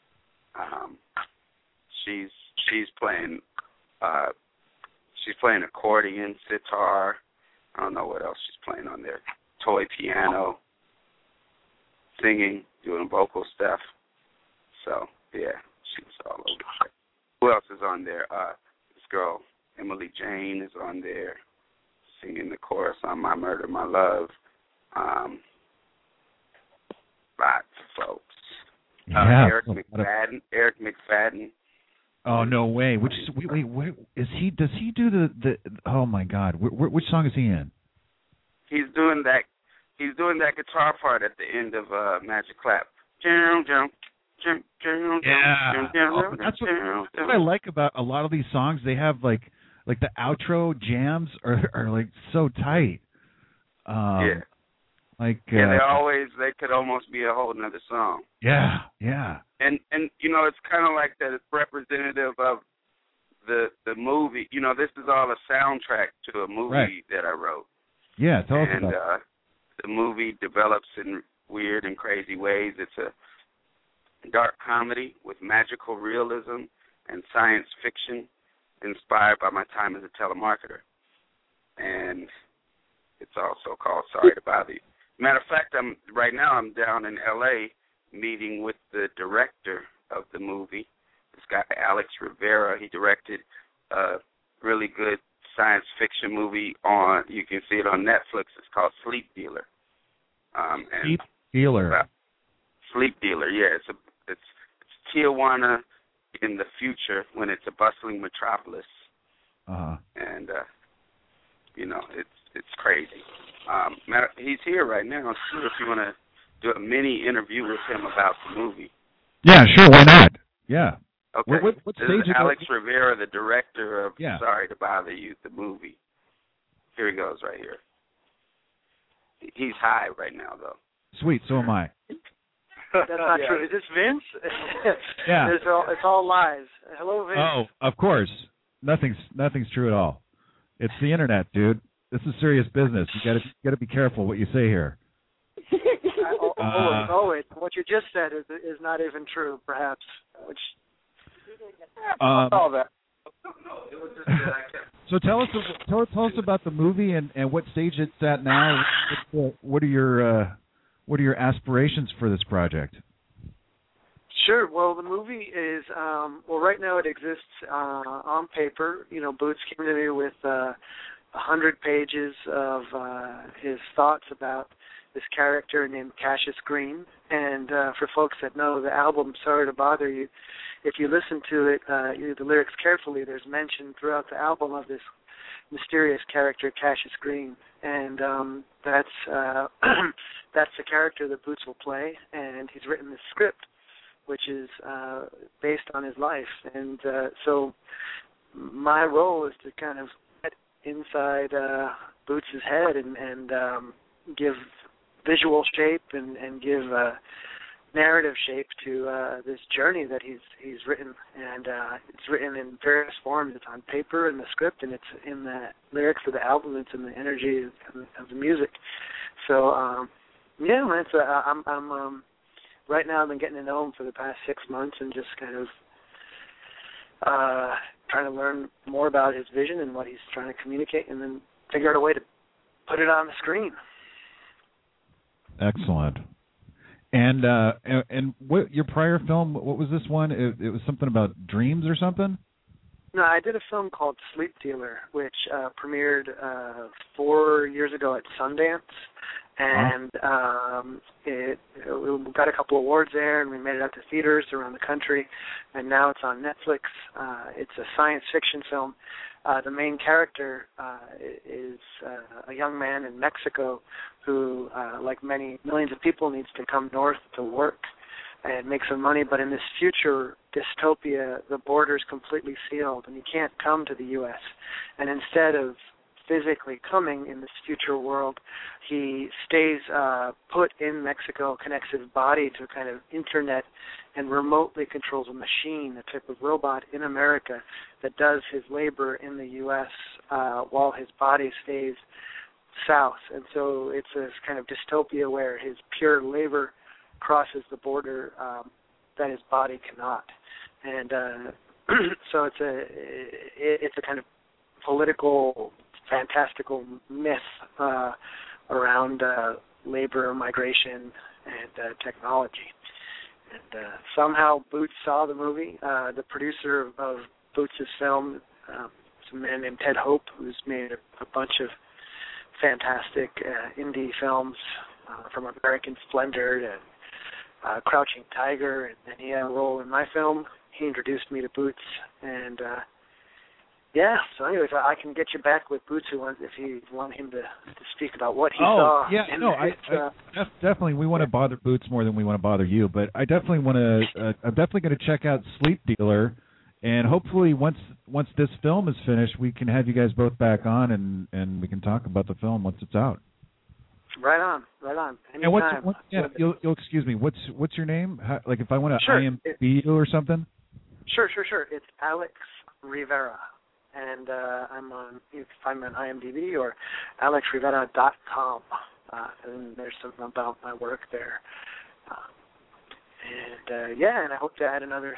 she's playing accordion, sitar. I don't know what else she's playing on there. Toy piano, singing, doing vocal stuff. So yeah, she's all over the place. Who else is on there? This girl, Emily Jane, is on there singing the chorus on My Murder, My Love. Lots of folks. Eric McFadden. Oh, no way. Wait, does he do the oh my God, which song is he in? He's doing that guitar part at the end of Magic Clap. That's what I like about a lot of these songs. They have like the outro jams are like so tight. They could almost be a whole nother song. Yeah. And it's kind of like that. It's representative of the movie, this is all a soundtrack to a movie that I wrote. Yeah, tell us about it. And the movie develops in weird and crazy ways. It's a dark comedy with magical realism and science fiction inspired by my time as a telemarketer. And it's also called Sorry to Bother You. Matter of fact, right now I'm down in L.A. meeting with the director of the movie, this guy Alex Rivera. He directed a really good science fiction movie you can see it on Netflix. It's called Sleep Dealer. Sleep Dealer. Sleep Dealer, yeah. It's Tijuana in the future when it's a bustling metropolis. And it's crazy. He's here right now. So if you want to do a mini interview with him about the movie. Yeah, sure. Why not? Yeah. Okay. What this stage is Alex Rivera, the director of Sorry to Bother You, the movie. Here he goes right here. He's high right now, though. Sweet, so am I. That's not true. Is this Vince? Yeah. It's all lies. Hello, Vince. Oh, of course. Nothing's true at all. It's the internet, dude. This is serious business. You got to be careful what you say here. What you just said is not even true, perhaps. Which all that. So tell us about the movie and what stage it's at now. What are your aspirations for this project? Sure. Well, the movie is right now it exists on paper. Boots came to me with 100 pages of his thoughts about this character named Cassius Green. And for folks that know the album Sorry to Bother You, if you listen to it, the lyrics carefully, there's mention throughout the album of this mysterious character, Cassius Green. And that's the character that Boots will play. And he's written this script, which is based on his life. And so my role is to kind of get inside Boots' head and give visual shape and give narrative shape to this journey that he's written. And it's written in various forms. It's on paper in the script, and it's in the lyrics of the album. It's in the energy of the music. So I'm right now I've been getting to know him for the past 6 months and just kind of trying to learn more about his vision and what he's trying to communicate, and then figure out a way to put it on the screen. Excellent. And what your prior film? What was this one? It was something about dreams or something. No, I did a film called Sleep Dealer, which premiered 4 years ago at Sundance, and we got a couple awards there, and we made it out to theaters around the country, and now it's on Netflix. It's a science fiction film. The main character is a young man in Mexico who, like many millions of people, needs to come north to work and make some money. But in this future dystopia, the border's completely sealed, and he can't come to the U.S. And instead of physically coming in this future world, he stays put in Mexico, connects his body to a kind of internet, and remotely controls a machine, a type of robot in America that does his labor in the U.S. While his body stays south. And so it's this kind of dystopia where his pure labor crosses the border that his body cannot. And so it's a kind of political, fantastical myth around labor, migration, and technology. And somehow Boots saw the movie. The producer of Boots' film is a man named Ted Hope, who's made a bunch of fantastic indie films, from American Splendor to Crouching Tiger, and he had a role in my film. He introduced me to Boots, and so anyways, I can get you back with Boots if you want him to speak about what he saw. Yeah, definitely. We want to bother Boots more than we want to bother you, but I definitely want to. I'm definitely going to check out Sleep Dealer, and hopefully once this film is finished, we can have you guys both back on, and we can talk about the film once it's out. Right on. Anytime. And you'll excuse me. What's your name? If I want to IMDb you or something. Sure. It's Alex Rivera. And you can find me on IMDb or alexrivera.com. And there's something about my work there. And I hope to add another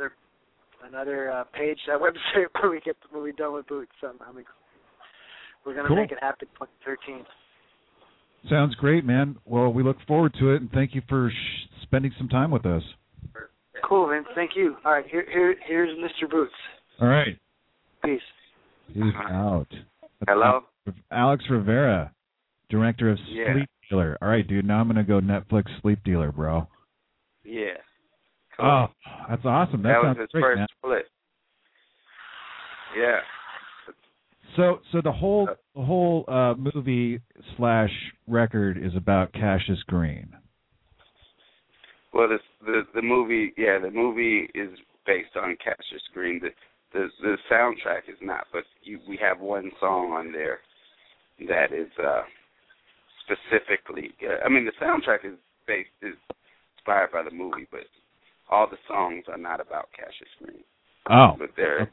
page to that website when we're done with Boots. We're going to make it happen 2013. Sounds great, man. Well, we look forward to it, and thank you for spending some time with us. Cool, man. Thank you. All right, here's Mr. Boots. All right. Peace. He's out. Hello? Alex Rivera, director of Yeah. Sleep Dealer. All right, dude, now I'm going to go Netflix Sleep Dealer, bro. Yeah. Cool. Oh, that's awesome. That was sounds his great, first man. split. Yeah. So the whole movie / record is about Cassius Green. Well, the movie is based on Cassius Green. The soundtrack is not, but we have one song on there that is specifically. The soundtrack is inspired by the movie, but all the songs are not about Cassius Green. Oh, but they're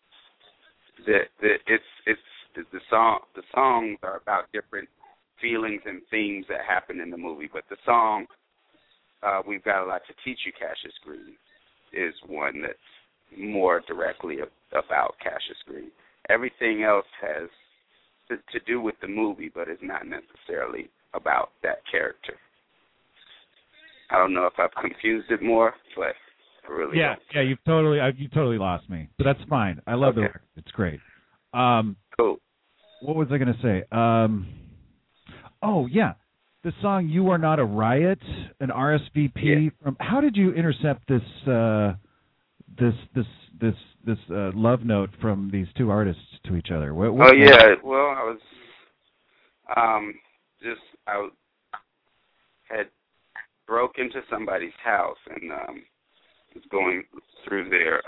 the songs are about different feelings and themes that happen in the movie. But the song "We've Got a Lot to Teach You, Cassius Green" is one that's more directly about Cassius Green. Everything else has to do with the movie, but is not necessarily about that character. I don't know if I've confused it more, but I really don't. Yeah, you totally lost me, but that's fine. I love the record. It's great. Cool. What was I going to say? Oh yeah, the song "You Are Not a Riot," an RSVP from. How did you intercept this love note from these two artists to each other? Well, I was I had broke into somebody's house and was going through their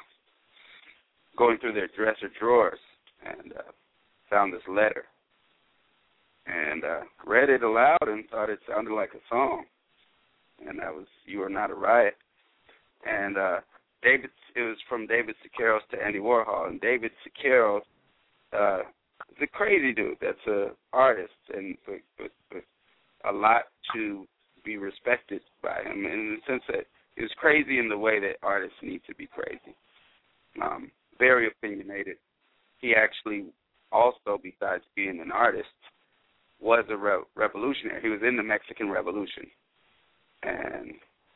dresser drawers and found this letter and read it aloud and thought it sounded like a song, and that was "You Are Not a Riot." And it was from David Sequeiros to Andy Warhol, and David Sequeiros is a crazy dude. That's an artist, and but a lot to be respected by him in the sense that he was crazy in the way that artists need to be crazy. Very opinionated. He actually also, besides being an artist, was a revolutionary. He was in the Mexican Revolution, and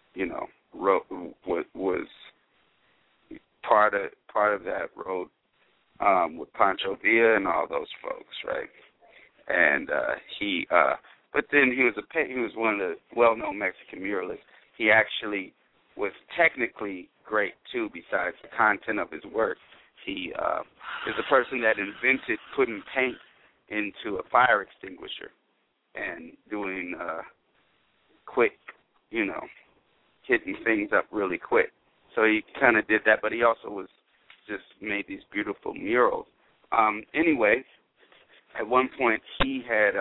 was part of that road with Pancho Villa and all those folks, right? And but then he was one of the well-known Mexican muralists. He actually was technically great too. Besides the content of his work, he is the person that invented putting paint into a fire extinguisher and doing quick, hitting things up really quick. So he kind of did that, but he also just made these beautiful murals. Anyway, at one point he had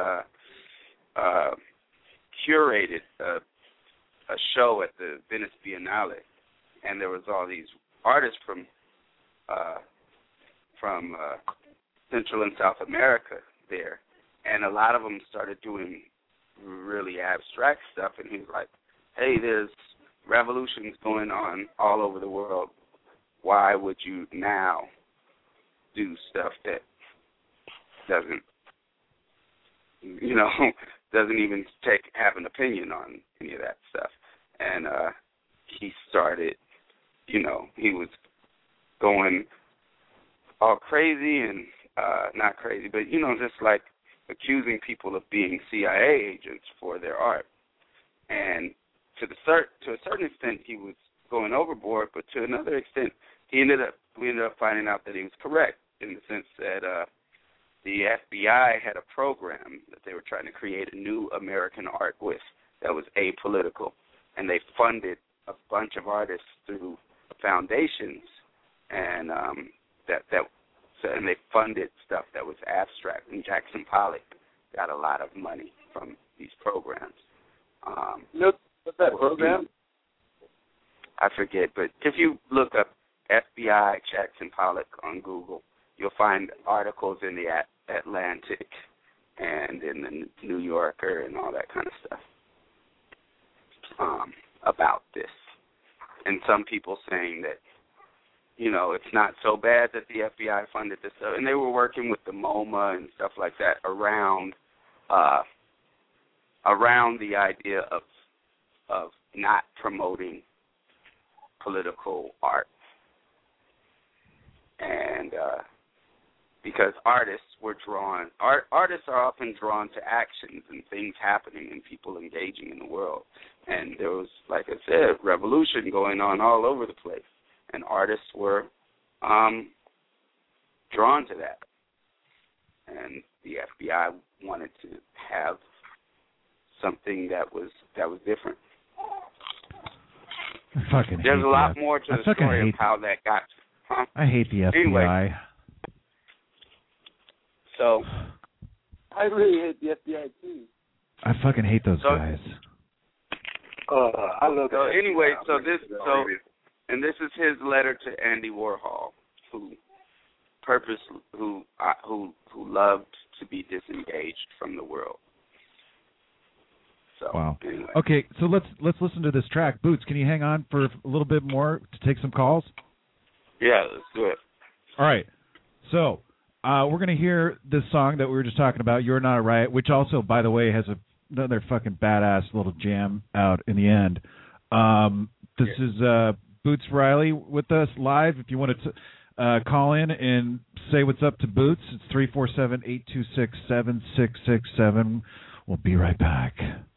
curated a show at the Venice Biennale, and there was all these artists from Central and South America there, and a lot of them started doing really abstract stuff, and he was like, hey, there's revolutions going on all over the world. Why would you now do stuff that doesn't even have an opinion on any of that stuff? And he started, he was going all crazy and not crazy, but, just like accusing people of being CIA agents for their art. And to a certain extent, he was going overboard, but to another extent, we ended up finding out that he was correct in the sense that the FBI had a program that they were trying to create a new American art with that was apolitical, and they funded a bunch of artists through foundations, and and they funded stuff that was abstract. And Jackson Pollock got a lot of money from these programs. What's that program? I forget, but if you look up FBI Jackson Pollock on Google, you'll find articles in the Atlantic and in the New Yorker and all that kind of stuff about this. And some people saying that, you know, it's not so bad that the FBI funded this stuff. And they were working with the MoMA and stuff like that around the idea of not promoting political art. And because artists are often drawn to actions and things happening and people engaging in the world. And there was, like I said, revolution going on all over the place. And artists were drawn to that. And the FBI wanted to have something that was different. There's a lot more to the story of how that got. Huh? I hate the FBI. Anyway, so I really hate the FBI too. I fucking hate those guys. I love. So anyway, and this is his letter to Andy Warhol, who loved to be disengaged from the world. So, wow. Anyway. Okay, so let's listen to this track. Boots, can you hang on for a little bit more to take some calls? Yeah, let's do it. All right. So we're going to hear this song that we were just talking about, You're Not a Riot, which also, by the way, has another fucking badass little jam out in the end. This is Boots Riley with us live. If you want to call in and say what's up to Boots, it's 347-826-7667. We'll be right back.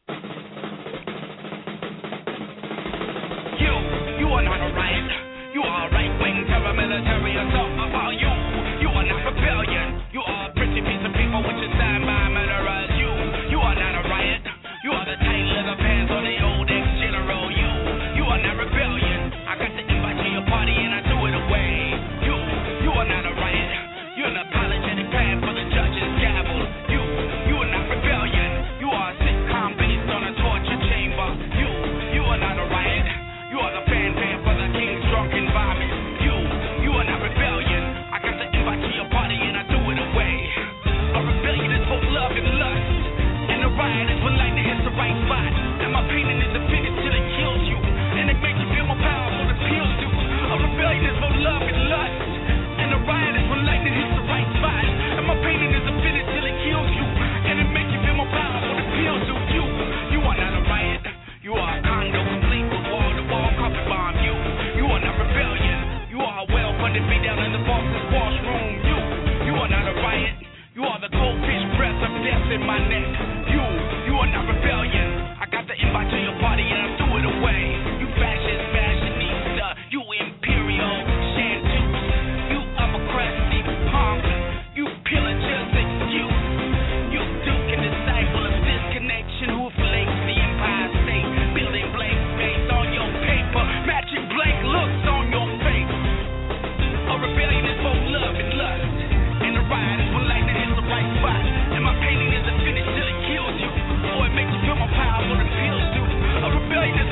You are not a riot. You are a right-wing paramilitary assault about you. You are not rebellion. You are a pretty piece of paper which is signed by murderers. You are not a riot. You are the tight leather pants on the old ex-general. You are not rebellion. I got the invite to your party and I threw it away. You are not a riot. You're an apologetic pad for the judge's gavel. You are not rebellion. You are a sitcom based on a torture chamber. You are not a riot. You are the fanfare for the king's drunken vomit. You are not rebellion. I got the invite to your party and I threw it away. A rebellion is both love and lust. And a riot is when lightning hits the right spot. And my painting is a finish till it kills you. And it makes you feel more powerful than pills do. A rebellion is both love and lust. And a riot is when lightning hits the right spot. And my painting is a finish till it kills you. And it makes you feel more powerful than pills do. You are not a riot. You are a condo complete with wall-to-wall carpet bomb. You are not rebellion. You are a well-funded beat down in the Boston washroom. You are not a riot. You are the goldfish breath of death in my neck. You are not rebellion. I got the invite to your party and I threw it away. You fascist fashionista. You imperial chanteuse. You upper crusty punk. You pillagers excuse. You duke and disciple of disconnection who flakes the Empire State. Building blank space on your paper. Matching blank looks on your face. A rebellion is both love and lust. And a riot is when lightning hits the right spot. And my painting is a finish till it kills you. Or it makes you feel more powerful than pills do. A rebellion is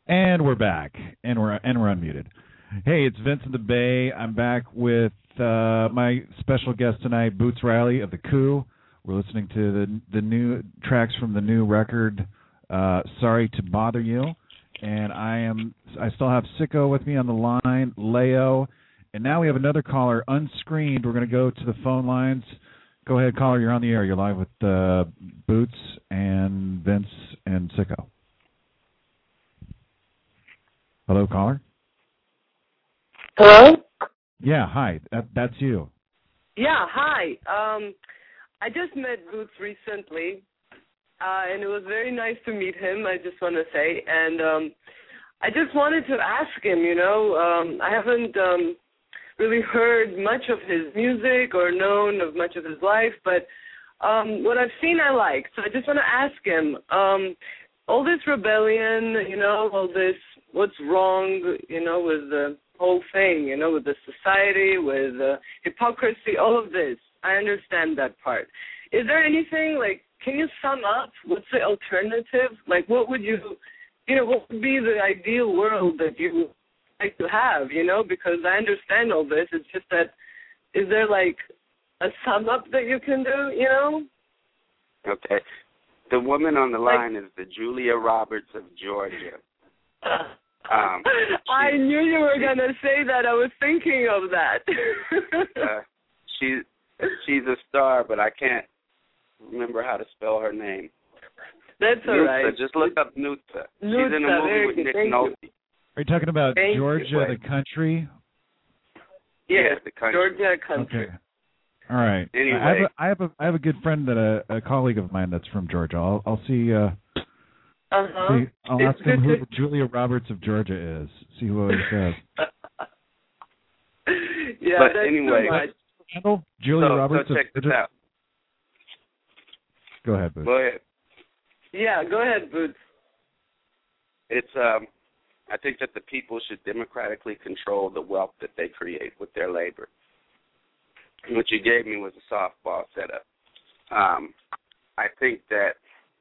And we're back, and we're unmuted. Hey, it's Vincent the Bay. I'm back with my special guest tonight, Boots Riley of the Coup. We're listening to the new tracks from the new record, Sorry to Bother You. And I still have Sicko with me on the line, Leo, and now we have another caller unscreened. We're going to go to the phone lines. Go ahead, caller. You're on the air. You're live with Boots and Vince and Sicko. Hello, caller. Hello? Yeah, hi. That's you. Yeah, hi. I just met Boots recently, and it was very nice to meet him, I just want to say. And I just wanted to ask him, I haven't really heard much of his music or known of much of his life, but what I've seen I like. So I just want to ask him, all this rebellion, all this, what's wrong, with the whole thing, with the society, with hypocrisy, all of this. I understand that part. Is there anything, can you sum up what's the alternative? What would what would be the ideal world that you would like to have, Because I understand all this. It's just that, is there, a sum up that you can do, Okay. The woman on the line is the Julia Roberts of Georgia. I knew you were going to say that. I was thinking of that. She's a star, but I can't remember how to spell her name. That's all right. Just look up Nutsa. She's in a movie with Nick Nolte. Are you talking about Georgia, the country? Yeah, the country. Georgia country. Okay. All right. Anyway, I have a good friend that a colleague of mine that's from Georgia. I'll see. Uh-huh. I'll ask him who Julia Roberts of Georgia is. See who he says. Yeah, but that's anyway, too much. Handle Julia Roberts so check of this out. Go ahead, Boots. Go ahead. Yeah, go ahead, Boots. It's I think that the people should democratically control the wealth that they create with their labor. And what you gave me was a softball setup. I think that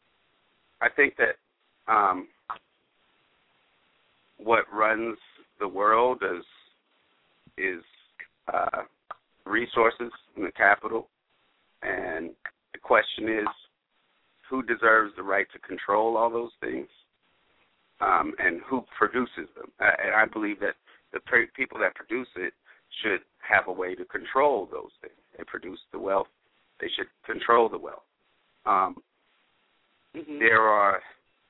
what runs the world is resources and the capital, and the question is, who deserves the right to control all those things, and who produces them? And I believe that the people that produce it should have a way to control those things. They produce the wealth. They should control the wealth. There are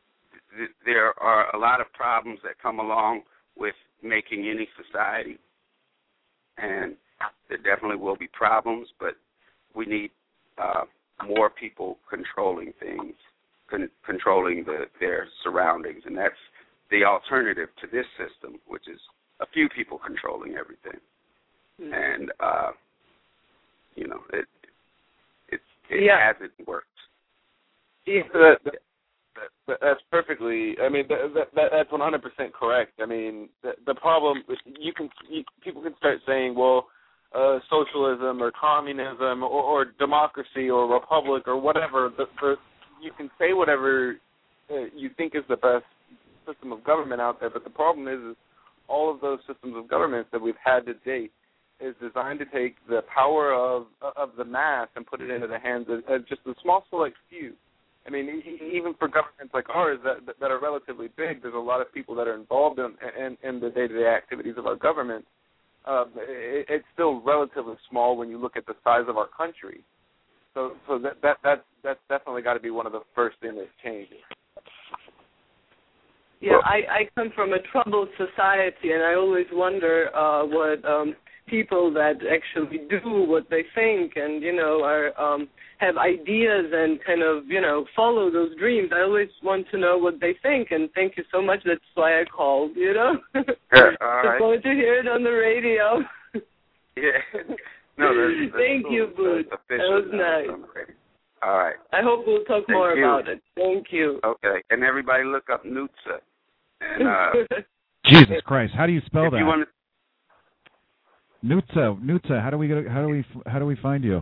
a lot of problems that come along with making any society, and there definitely will be problems, but we need more people controlling things, controlling their surroundings, and that's the alternative to this system, which is a few people controlling everything. And it hasn't worked. Yeah. That's perfectly. I mean, that's 100% correct. I mean, the problem people can start saying, well, socialism or communism or democracy or republic or whatever. You can say whatever you think is the best system of government out there, but the problem is all of those systems of government that we've had to date is designed to take the power of the mass and put it into the hands of just a small select few. I mean, even for governments like ours that are relatively big, there's a lot of people that are involved in the day-to-day activities of our government. It's still relatively small when you look at the size of our country. So that's definitely got to be one of the first things that changes. Yeah, I come from a troubled society, and I always wonder what people that actually do what they think and, are have ideas and kind of, follow those dreams. I always want to know what they think, and thank you so much. That's why I called, All Just right. wanted to hear it on the radio. Yeah. No, that's thank cool. you, Boots. That was nice. All right. I hope we'll talk more about it. Thank you. Okay. And everybody look up Nutsa. And, Jesus Christ, how do you spell that? You want Nutsa. How do we find you?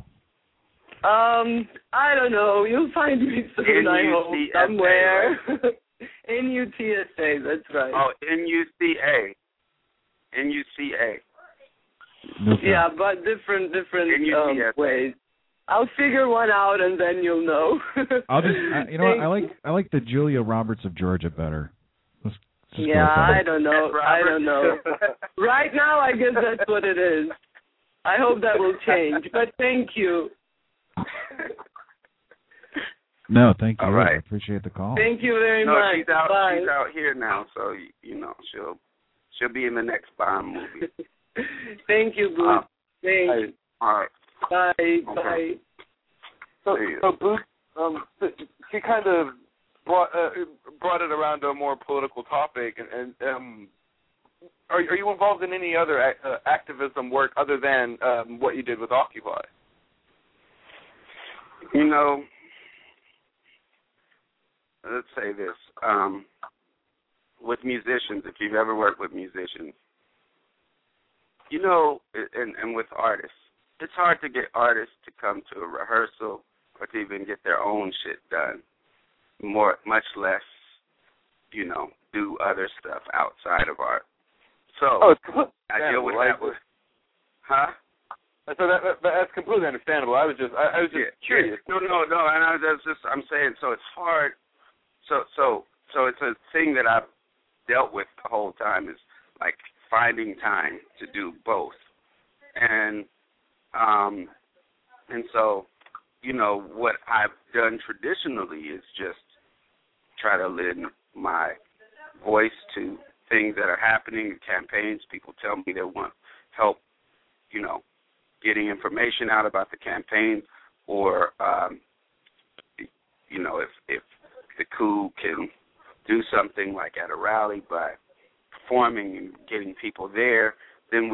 I don't know. You'll find me soon, I hope, somewhere. NUTSA, that's right. Oh, NUCA. NUCA. Yeah, but different ways. I'll figure one out and then you'll know. I'll just, you know what, I like the Julia Roberts of Georgia better. Let's just yeah, I don't know. Right now, I guess that's what it is. I hope that will change, but thank you. No, thank you. All right. I appreciate the call. Thank you very much. She's out. Bye. She's out here now, so you know she'll be in the next Bond movie. Thank you, Booth. Thanks. All right. Bye. Okay. Bye. So Booth, she kind of brought it around to a more political topic, and are you involved in any other activism work other than what you did with Occupy? You know, let's say this. With musicians, if you've ever worked with musicians, you know, and with artists, it's hard to get artists to come to a rehearsal or to even get their own shit done. Much less, you know, do other stuff outside of art. So I deal with that. Huh? So that's completely understandable. I was just curious. No, and I'm saying, so it's hard. So it's a thing that I've dealt with the whole time, is like finding time to do both. And so, you know, what I've done traditionally is just try to lend my voice to things that are happening, campaigns. People tell me they want help, you know, getting information out about the campaign, or, you know, if the coup can do something like at a rally by performing and getting people there, then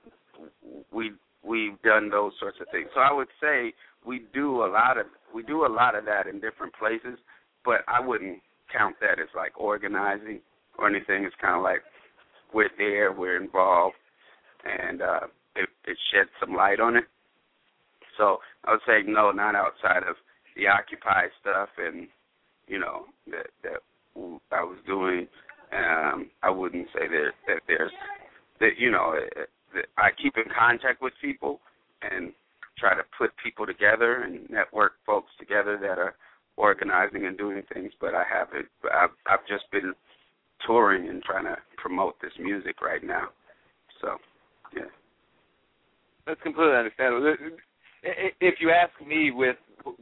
we've done those sorts of things. So I would say we do a lot of that in different places, but I wouldn't count that as like organizing or anything. It's kind of like we're there, we're involved, and it sheds some light on it. So I would say no, not outside of the Occupy stuff and, you know, that I was doing. I wouldn't say that there's, that, you know, that I keep in contact with people and try to put people together and network folks together that are organizing and doing things, but I've just been touring and trying to promote this music right now. So, yeah. That's completely understandable. If you ask me, with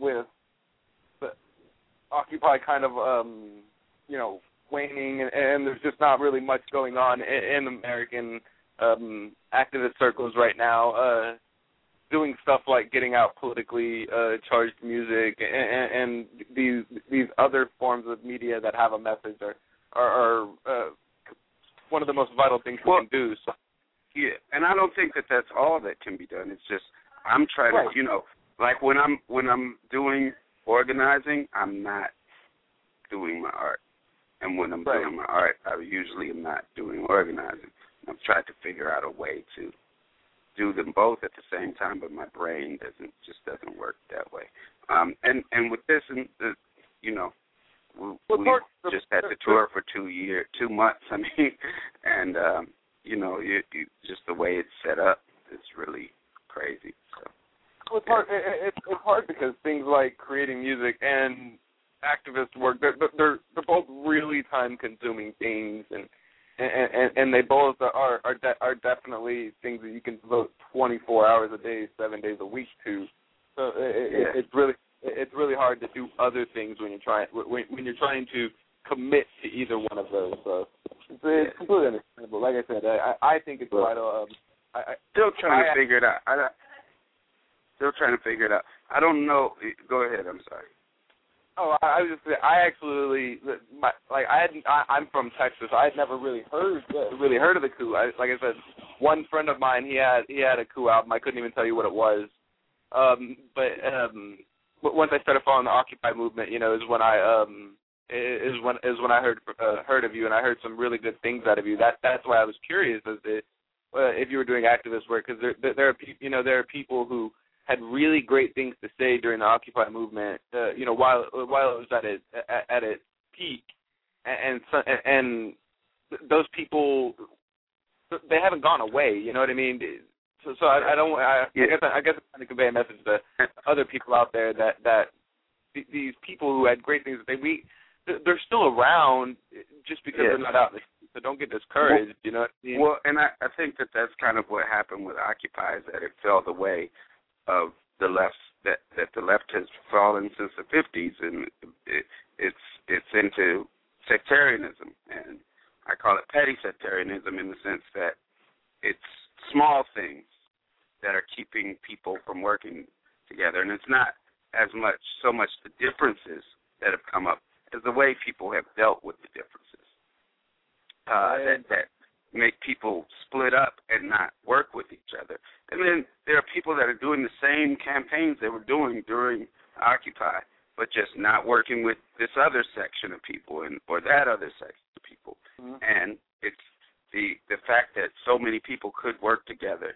the Occupy kind of, you know, waning, and there's just not really much going on in American activist circles right now, doing stuff like getting out politically charged music and these other forms of media that have a message are one of the most vital things we can do. So. Yeah, and I don't think that that's all that can be done. It's just I'm trying to, you know, like when I'm doing organizing, I'm not doing my art, and when I'm doing my art, I usually am not doing organizing. I've tried to figure out a way to do them both at the same time, but my brain doesn't work that way. And with this, and you know, we just had to tour for 2 months. I mean, and you know, you just the way it's set up, it's really crazy. So. Well, it's hard because things like creating music and activist work, they're both really time-consuming things, and they both are definitely things that you can devote 24 hours a day, 7 days a week to. So it's really hard to do other things when you're trying to commit to either one of those. So it's completely understandable. Like I said, I think it's vital. Still trying to figure it out. Still trying to figure it out. I don't know. Go ahead. I'm sorry. Oh, I was just saying, I'm from Texas. I had never really heard of the coup. Like I said, one friend of mine, he had a coup album. I couldn't even tell you what it was. But once I started following the Occupy movement, you know, is when I heard of you, and I heard some really good things out of you. That's why I was curious as to if you were doing activist work, because there are people who had really great things to say during the Occupy movement, you know, while it was at its peak, and those people, they haven't gone away. You know what I mean? So I don't. I guess I'm trying to convey a message to other people out there that these people who had great things, they're still around just because they're not out in the street. So don't get discouraged. You know what I mean? Well, and I think that's kind of what happened with Occupy, is that it fell the way of the left. That the left has fallen since the 50s, and it's into sectarianism, and I call it petty sectarianism in the sense that it's small things that are keeping people from working together, and it's not so much the differences that have come up as the way people have dealt with the differences that make people split up and not work with each other. And then there are people that are doing the same campaigns they were doing during Occupy, but just not working with this other section of people or that other section of people. Mm-hmm. And it's the fact that so many people could work together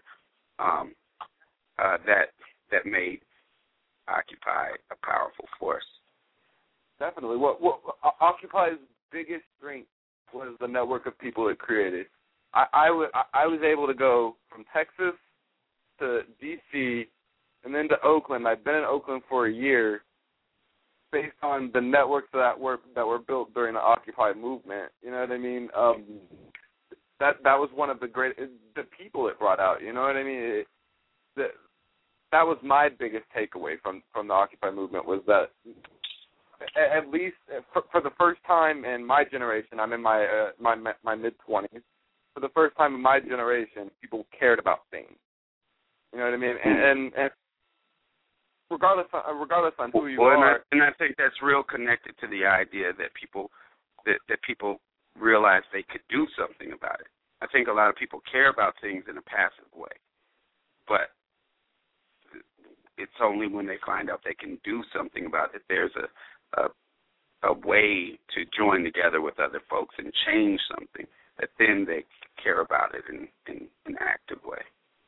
that made Occupy a powerful force. Definitely. What Occupy's biggest strength was the network of people it created. I was able to go from Texas to D.C. and then to Oakland. I've been in Oakland for a year based on the networks that were built during the Occupy movement. You know what I mean? That was one of the people it brought out. You know what I mean? That was my biggest takeaway from the Occupy movement, was that at least for the first time in my generation, I'm in my mid-20s. For the first time in my generation, people cared about things. You know what I mean? And regardless on who you are. And I think that's real connected to the idea that people realize they could do something about it. I think a lot of people care about things in a passive way, but it's only when they find out they can do something about it, there's a way to join together with other folks and change something, that then they care about it in an active way.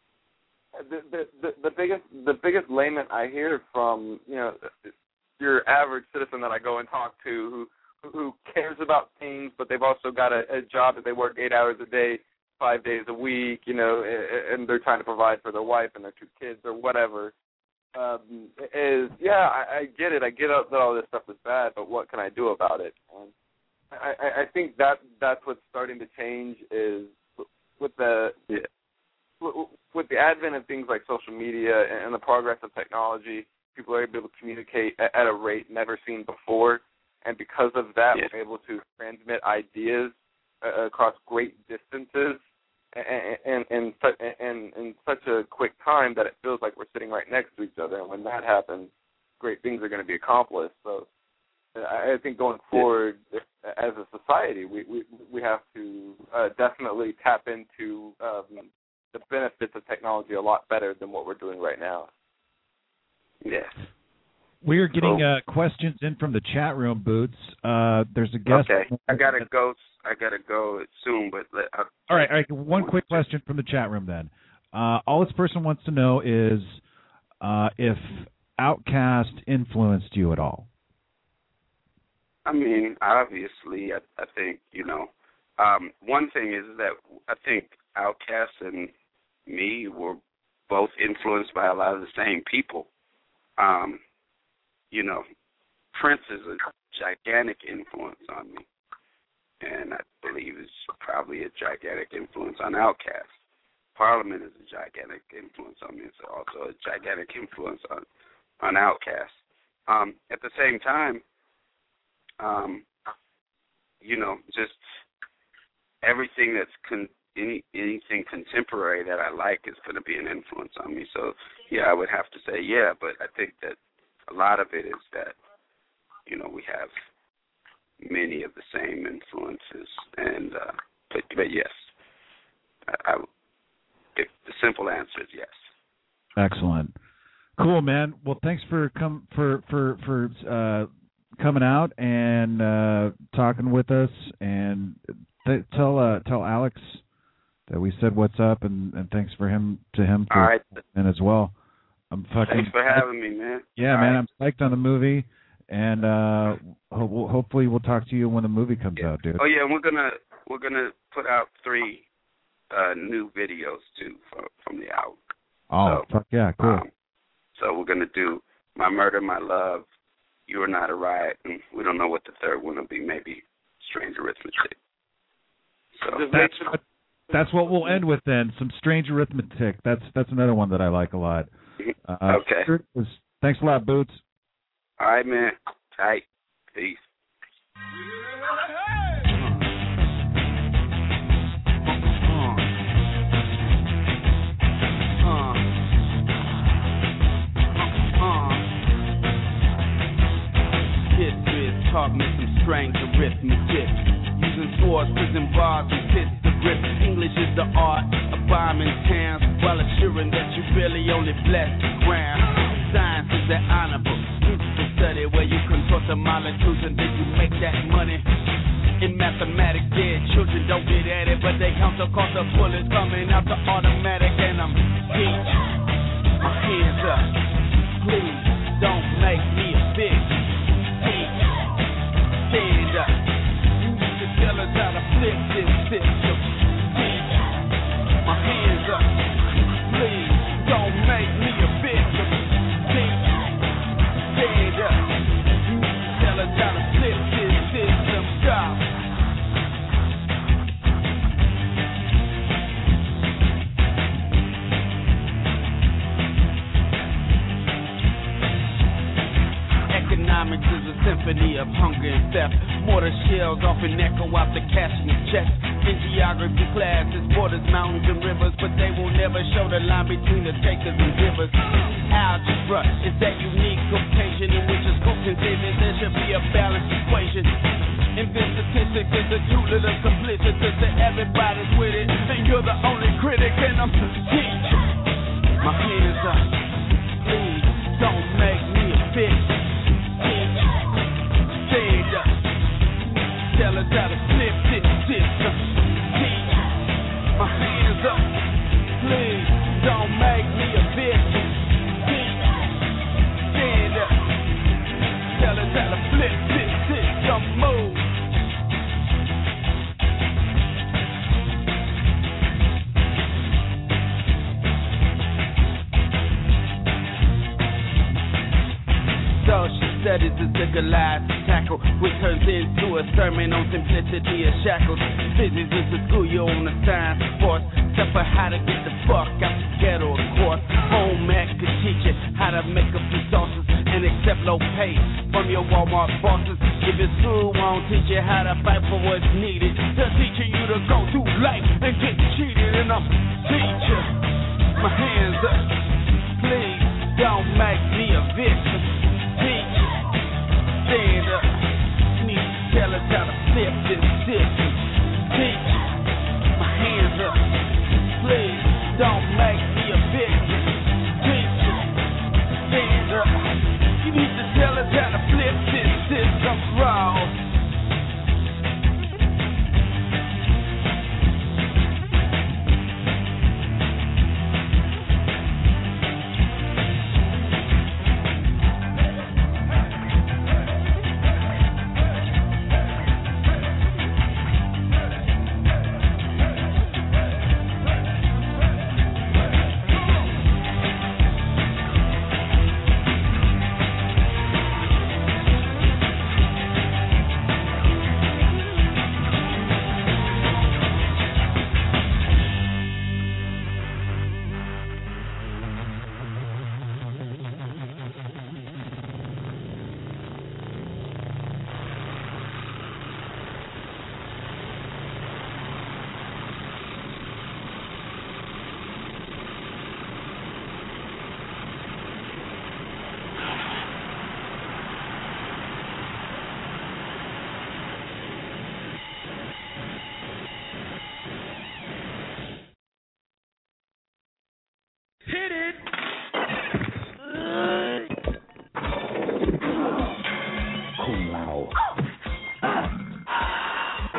The biggest lament I hear from your average citizen that I go and talk to who cares about things, but they've also got a job that they work 8 hours a day, 5 days a week, and they're trying to provide for their wife and their 2 kids or whatever. I get it. I get that all this stuff is bad, but what can I do about it? And I think that's what's starting to change is with the advent of things like social media and the progress of technology. People are able to communicate at a rate never seen before, and because of that, we're able to transmit ideas across great distances and in such a quick time that it feels like we're sitting right next to each other. And when that happens, great things are going to be accomplished. So I think going forward, as a society, we have to definitely tap into the benefits of technology a lot better than what we're doing right now. Yes. We are getting questions in from the chat room, Boots. There's a guest. Okay, I gotta go soon, but all right. One quick question from the chat room then. All this person wants to know is if Outkast influenced you at all. I mean, obviously, I think one thing is that I think Outkast and me were both influenced by a lot of the same people. Prince is a gigantic influence on me, and I believe is probably a gigantic influence on Outkast. Parliament is a gigantic influence on me. It's also a gigantic influence on Outkast. At the same time, just everything that's anything contemporary that I like is going to be an influence on me. So, I would have to say but I think that a lot of it is that, we have many of the same influences. And, but yes, the simple answer is yes. Excellent. Cool, man. Well, thanks for coming out and talking with us, and tell Alex that we said what's up, and thanks to him for all right. And as well. Thanks for having me, man. Yeah, all man. Right. I'm psyched on the movie, and hopefully we'll talk to you when the movie comes out, dude. Oh yeah, and we're gonna put out 3 new videos too from the album. Oh, fuck yeah, cool. So we're gonna do My Murder, My Love, You Are Not a Riot, and we don't know what the third one will be. Maybe Strange Arithmetic. So that's what we'll end with then. Some Strange Arithmetic. That's another one that I like a lot. Okay. Thanks a lot, Boots. All right, man. Tight. Peace. Taught me some strange arithmetic. Using swords, prison bars, and pits to grip. English is the art of bombing towns while assuring that you really only bless the ground. Science is the honorable, beautiful study where you contort the molecules and then you make that money. In mathematics, dead children don't get at it, but they count the cost of bullets coming out the automatic, and I'm deep. My hands up, please don't make me a bitch. Stand up. You need to tell us how to flip this system. My hands up. Please don't make me a victim. Stand up. You need to tell us how to flip this system. Stop. Economics is a symphony of hunger and theft. Mortar shells often echo out the cashing of checks. In geography classes, borders, mountains, and rivers, but they will never show the line between the takers and givers. Algebra is that unique occasion in which a school considers there should be a balanced equation. Invent statistics is a tool of the complicitous that everybody's with it, and you're the only critic, and I'm the teacher. My hands up, please don't make me a bitch. Stand up. Tell us how to flip this system. My hands up. Please don't make me a bitch. Stand up. Tell us how to flip this system. Move. Social studies is legalized to tackle, which turns into a sermon on simplicity of shackles. Physics is to school you on the science course, except for how to get the fuck out the ghetto, of course. Home ec could teach you how to make up your sauces and accept low pay from your Walmart bosses. If your school won't teach you how to fight for what's needed, they're teaching you to go through life and get cheated. And I'm teacher. My hands up. Please don't make me a victim. Stand up. You need to tell us how to flip this system. Teach. My hands up. Please don't make me a victim. Teach. Stand up. You need to tell us how to flip this system wrong.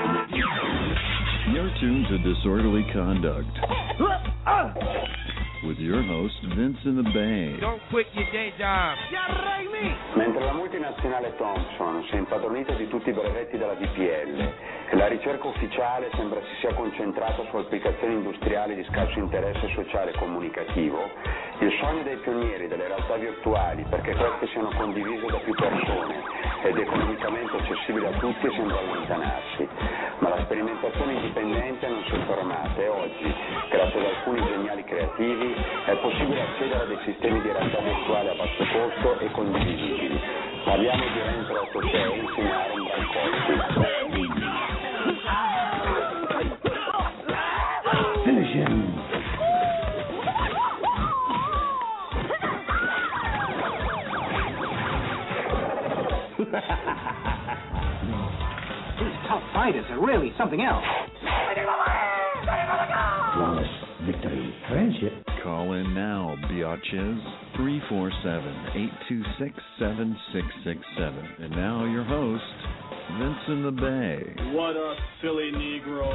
You're tuned to Disorderly Conduct with your host, Vince in the Bay. Don't quit your day job. Mentre la multinazionale Thomson si è impadronita di tutti i brevetti della DPL e la ricerca ufficiale sembra si sia concentrata su applicazioni industriali di scarso interesse sociale e comunicativo, il sogno dei pionieri delle realtà virtuali perché queste siano condivise da più persone ed economicamente accessibili a tutti sembra allontanarsi. Ma la sperimentazione indipendente non si è fermata e oggi, grazie ad alcuni geniali creativi, è possibile accedere a dei sistemi di realtà virtuale a basso costo e condivisibili. Parliamo di Rentro 86 insieme a Aaron Brancotti. Finish him. These tough fighters are really something else. Flawless victory. Friendship. Call in now, biatches. 347-826-7667. And now your host, Vince in the Bay. What up, Philly Negro?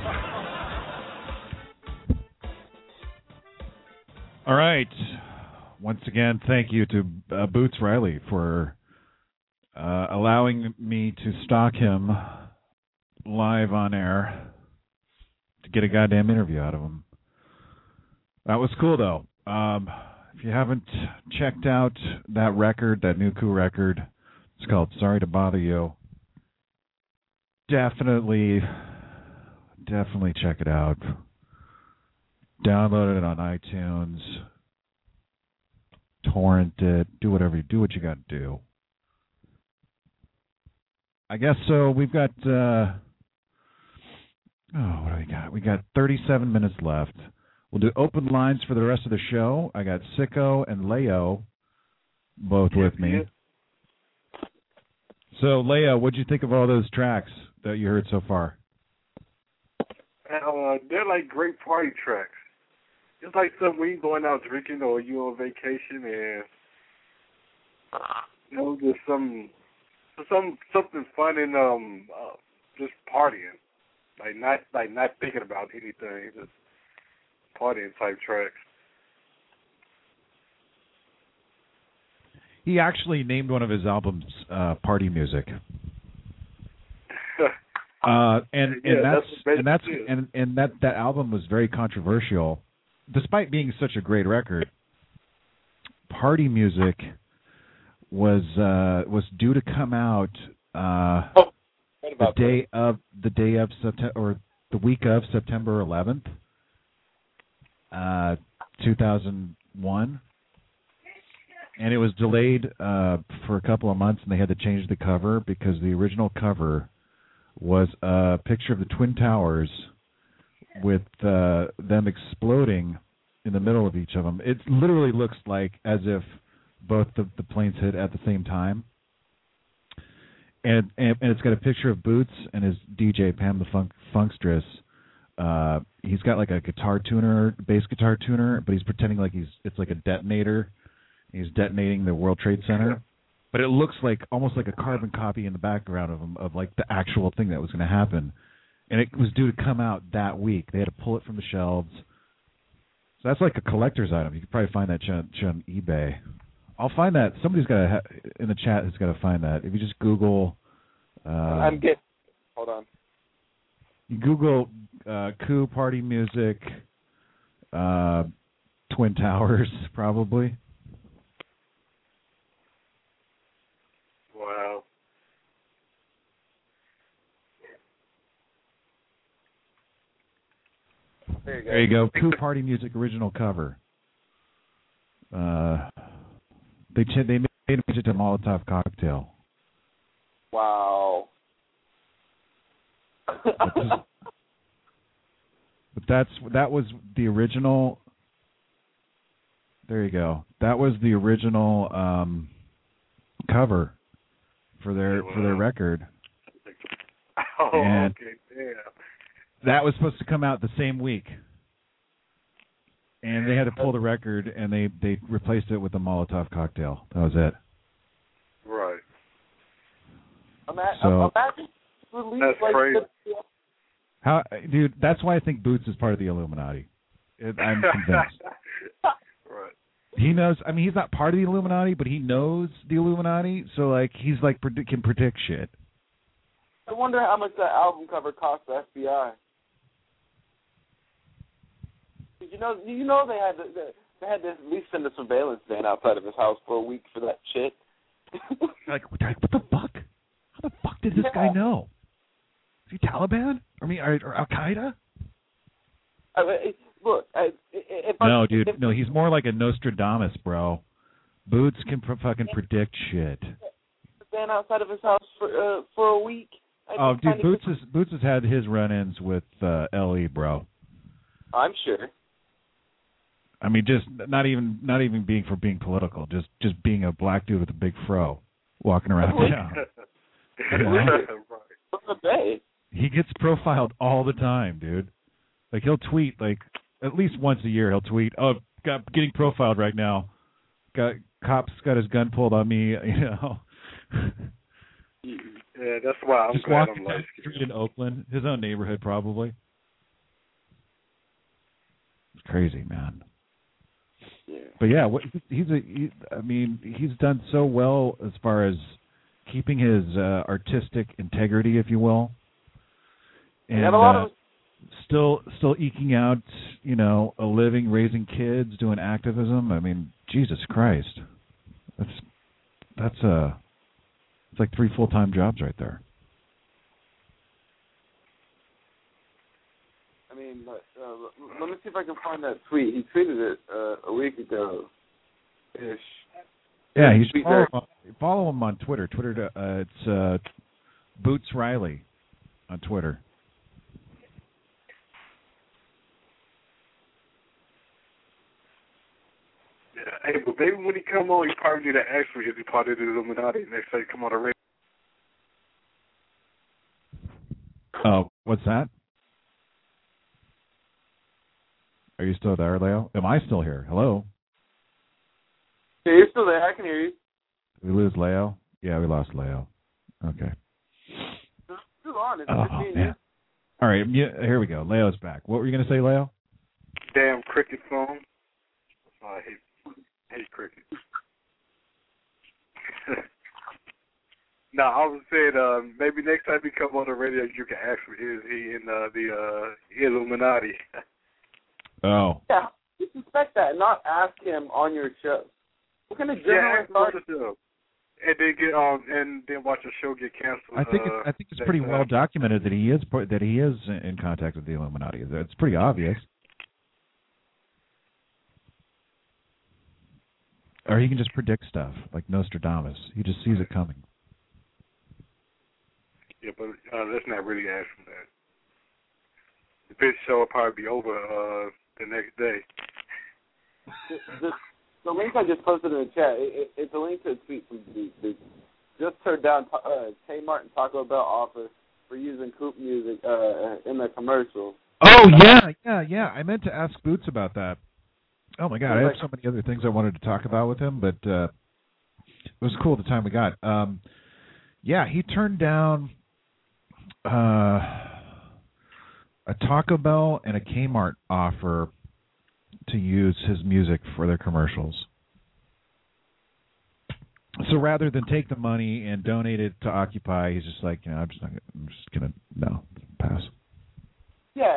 All right. Once again, thank you to Boots Riley for allowing me to stalk him live on air to get a goddamn interview out of him. That was cool, though. If you haven't checked out that record, that new Coup record, it's called Sorry to Bother You. Definitely check it out. Download it on iTunes. Torrent it. Do what you got to do. I guess so. We've got what do we got? We got 37 minutes left. We'll do open lines for the rest of the show. I got Sicko and Leo both with me. So, Leo, what'd you think of all those tracks that you heard so far? They're like great party tracks. It's like something when you're going out drinking or you're on vacation and there's something fun in just partying, like not thinking about anything, just partying type tracks. He actually named one of his albums "Party Music," and that album was very controversial, despite being such a great record. Party Music was due to come out the day of September, or the week of September 11th, 2001, and it was delayed for a couple of months, and they had to change the cover because the original cover was a picture of the Twin Towers with them exploding in the middle of each of them. It literally looks like as if both the planes hit at the same time. And it's got a picture of Boots and his DJ, Pam the Funkstress. He's got like a bass guitar tuner, but he's pretending like it's like a detonator. He's detonating the World Trade Center. But it looks like almost like a carbon copy in the background of him, of like the actual thing that was going to happen. And it was due to come out that week. They had to pull it from the shelves. So that's like a collector's item. You could probably find that on eBay. I'll find that. Somebody's got to in the chat has got to find that. If you just Google, I'm getting. Hold on. You Google Coup Party Music, Twin Towers, probably. Wow. There you go. Coup Party Music original cover. They made it into a Molotov cocktail. Wow. But that was the original. There you go. That was the original cover for their record. Oh, and okay, damn. that was supposed to come out the same week. And they had to pull the record, and they replaced it with a Molotov cocktail. That was it. Right. Imagine that's like crazy. Dude, that's why I think Boots is part of the Illuminati. I'm convinced. He knows. I mean, he's not part of the Illuminati, but he knows the Illuminati. So like, he's like can predict shit. I wonder how much that album cover cost the FBI. You know they had to at least send a surveillance van outside of his house for a week for that shit. Like, what the fuck? How the fuck did this guy know? Is he Taliban? I mean, or Al Qaeda? Look, No, he's more like a Nostradamus, bro. Boots can fucking predict shit. Van outside of his house for a week. Oh, dude, Boots has had his run-ins with LE, bro. I'm sure. I mean, just not even being political, just being a black dude with a big fro walking around town. He gets profiled all the time, dude. Like, he'll tweet, like, at least once a year he'll tweet, "Oh, getting profiled right now. Cops got his gun pulled on me," you know. Yeah, that's why I'm just glad walking I'm down the street in Oakland, his own neighborhood probably. It's crazy, man. Yeah. But yeah, he's done so well as far as keeping his artistic integrity, if you will, and still eking out, you know, a living, raising kids, doing activism. I mean, Jesus Christ, it's like 3 full-time jobs right there. I mean, let me see if I can find that tweet. He tweeted it a week ago. Ish. Yeah, you should follow him on Twitter. It's Boots Riley on Twitter. Yeah, hey, but maybe when he come on, he probably need to ask me, is he part of the Illuminati? Next time he come on the radio. Oh, what's that? Are you still there, Leo? Am I still here? Hello? Yeah, you're still there. I can hear you. Did we lose Leo? Yeah, we lost Leo. Okay. Still on. It's man. All right, here we go. Leo's back. What were you going to say, Leo? Damn cricket phone. Oh, I hate cricket. No, I was saying maybe next time he come on the radio, you can ask him, is he in the Illuminati? Oh. Yeah, you suspect that, not ask him on your show. What kind of journalist are you? And then get on, and then watch the show get canceled. I think it's pretty well documented that he is in contact with the Illuminati. It's pretty obvious. Or he can just predict stuff like Nostradamus. He just sees it coming. Yeah, but let's not really ask him that. The bitch show will probably be over the next day. The link I just posted in the chat, it's a link to a tweet from the just turned down Kmart and Taco Bell offer for using Coop music in the commercial. Oh, yeah. I meant to ask Boots about that. Oh, my God. I have so many other things I wanted to talk about with him, but it was cool the time we got. Yeah, he turned down a Taco Bell and a Kmart offer to use his music for their commercials. So rather than take the money and donate it to Occupy, he's just like, I'm just gonna pass. Yeah.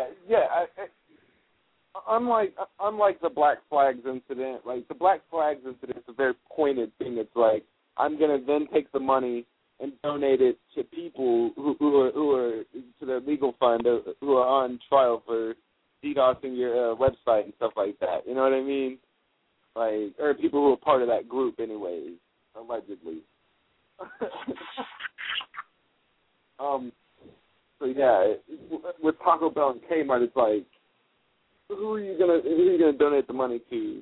Unlike the Black Flags incident, like the Black Flags incident is a very pointed thing. It's like, I'm gonna then take the money and donate it to people who are to their legal fund who are on trial for DDoSing your website and stuff like that. You know what I mean? Like, or people who are part of that group, anyways, allegedly. So yeah, with Taco Bell and Kmart, it's like, who are you gonna donate the money to?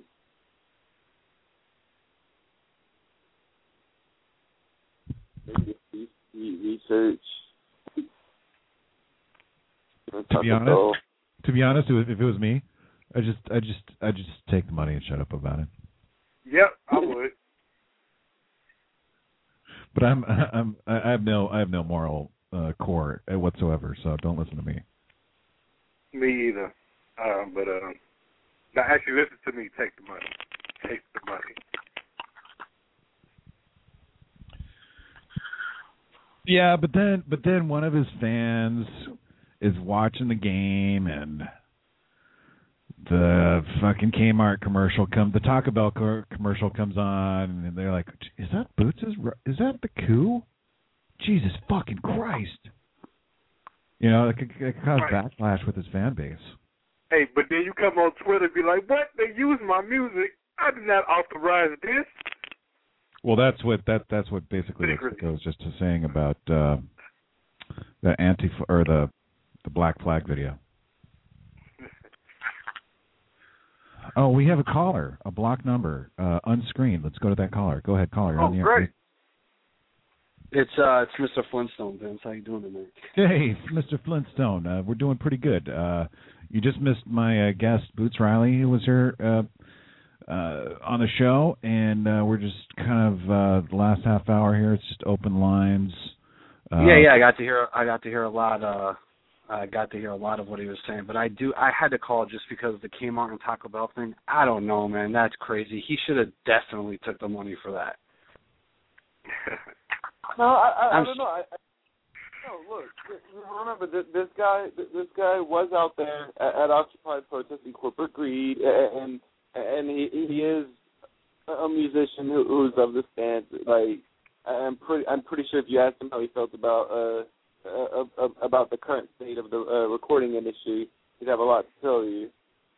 Maybe research. To be honest, if it was me, I just take the money and shut up about it. Yep, I would. But I have no moral core whatsoever, so don't listen to me. Me either. Now actually listen to me. Take the money. take the money. Yeah, but then one of his fans is watching the game, and the fucking Kmart commercial the Taco Bell commercial comes on, and they're like, "Is that Boots? Is that the coup? Jesus fucking Christ!" You know, it could cause backlash with his fan base. Hey, but then you come on Twitter and be like, "What? They use my music? I did not authorize this." Well, that's what basically what goes just to saying about the the Black Flag video. Oh, we have a caller, a block number, unscreened. Let's go to that caller. Go ahead, caller. You're on the air. Great. It's Mr. Flintstone, Vince. How you doing tonight? Hey, Mr. Flintstone. We're doing pretty good. You just missed my guest, Boots Riley, who was here on the show, and we're just kind of the last half hour here. It's just open lines. Yeah. I got to hear a lot. I got to hear a lot of what he was saying, but I had to call just because of the Kmart and Taco Bell thing. I don't know, man. That's crazy. He should have definitely took the money for that. No, I don't know. No, look. Remember, this guy was out there at Occupy protesting corporate greed, and he is a musician who's of the stance. Like, I'm pretty sure if you asked him how he felt about the current state of the recording industry, he'd have a lot to tell you.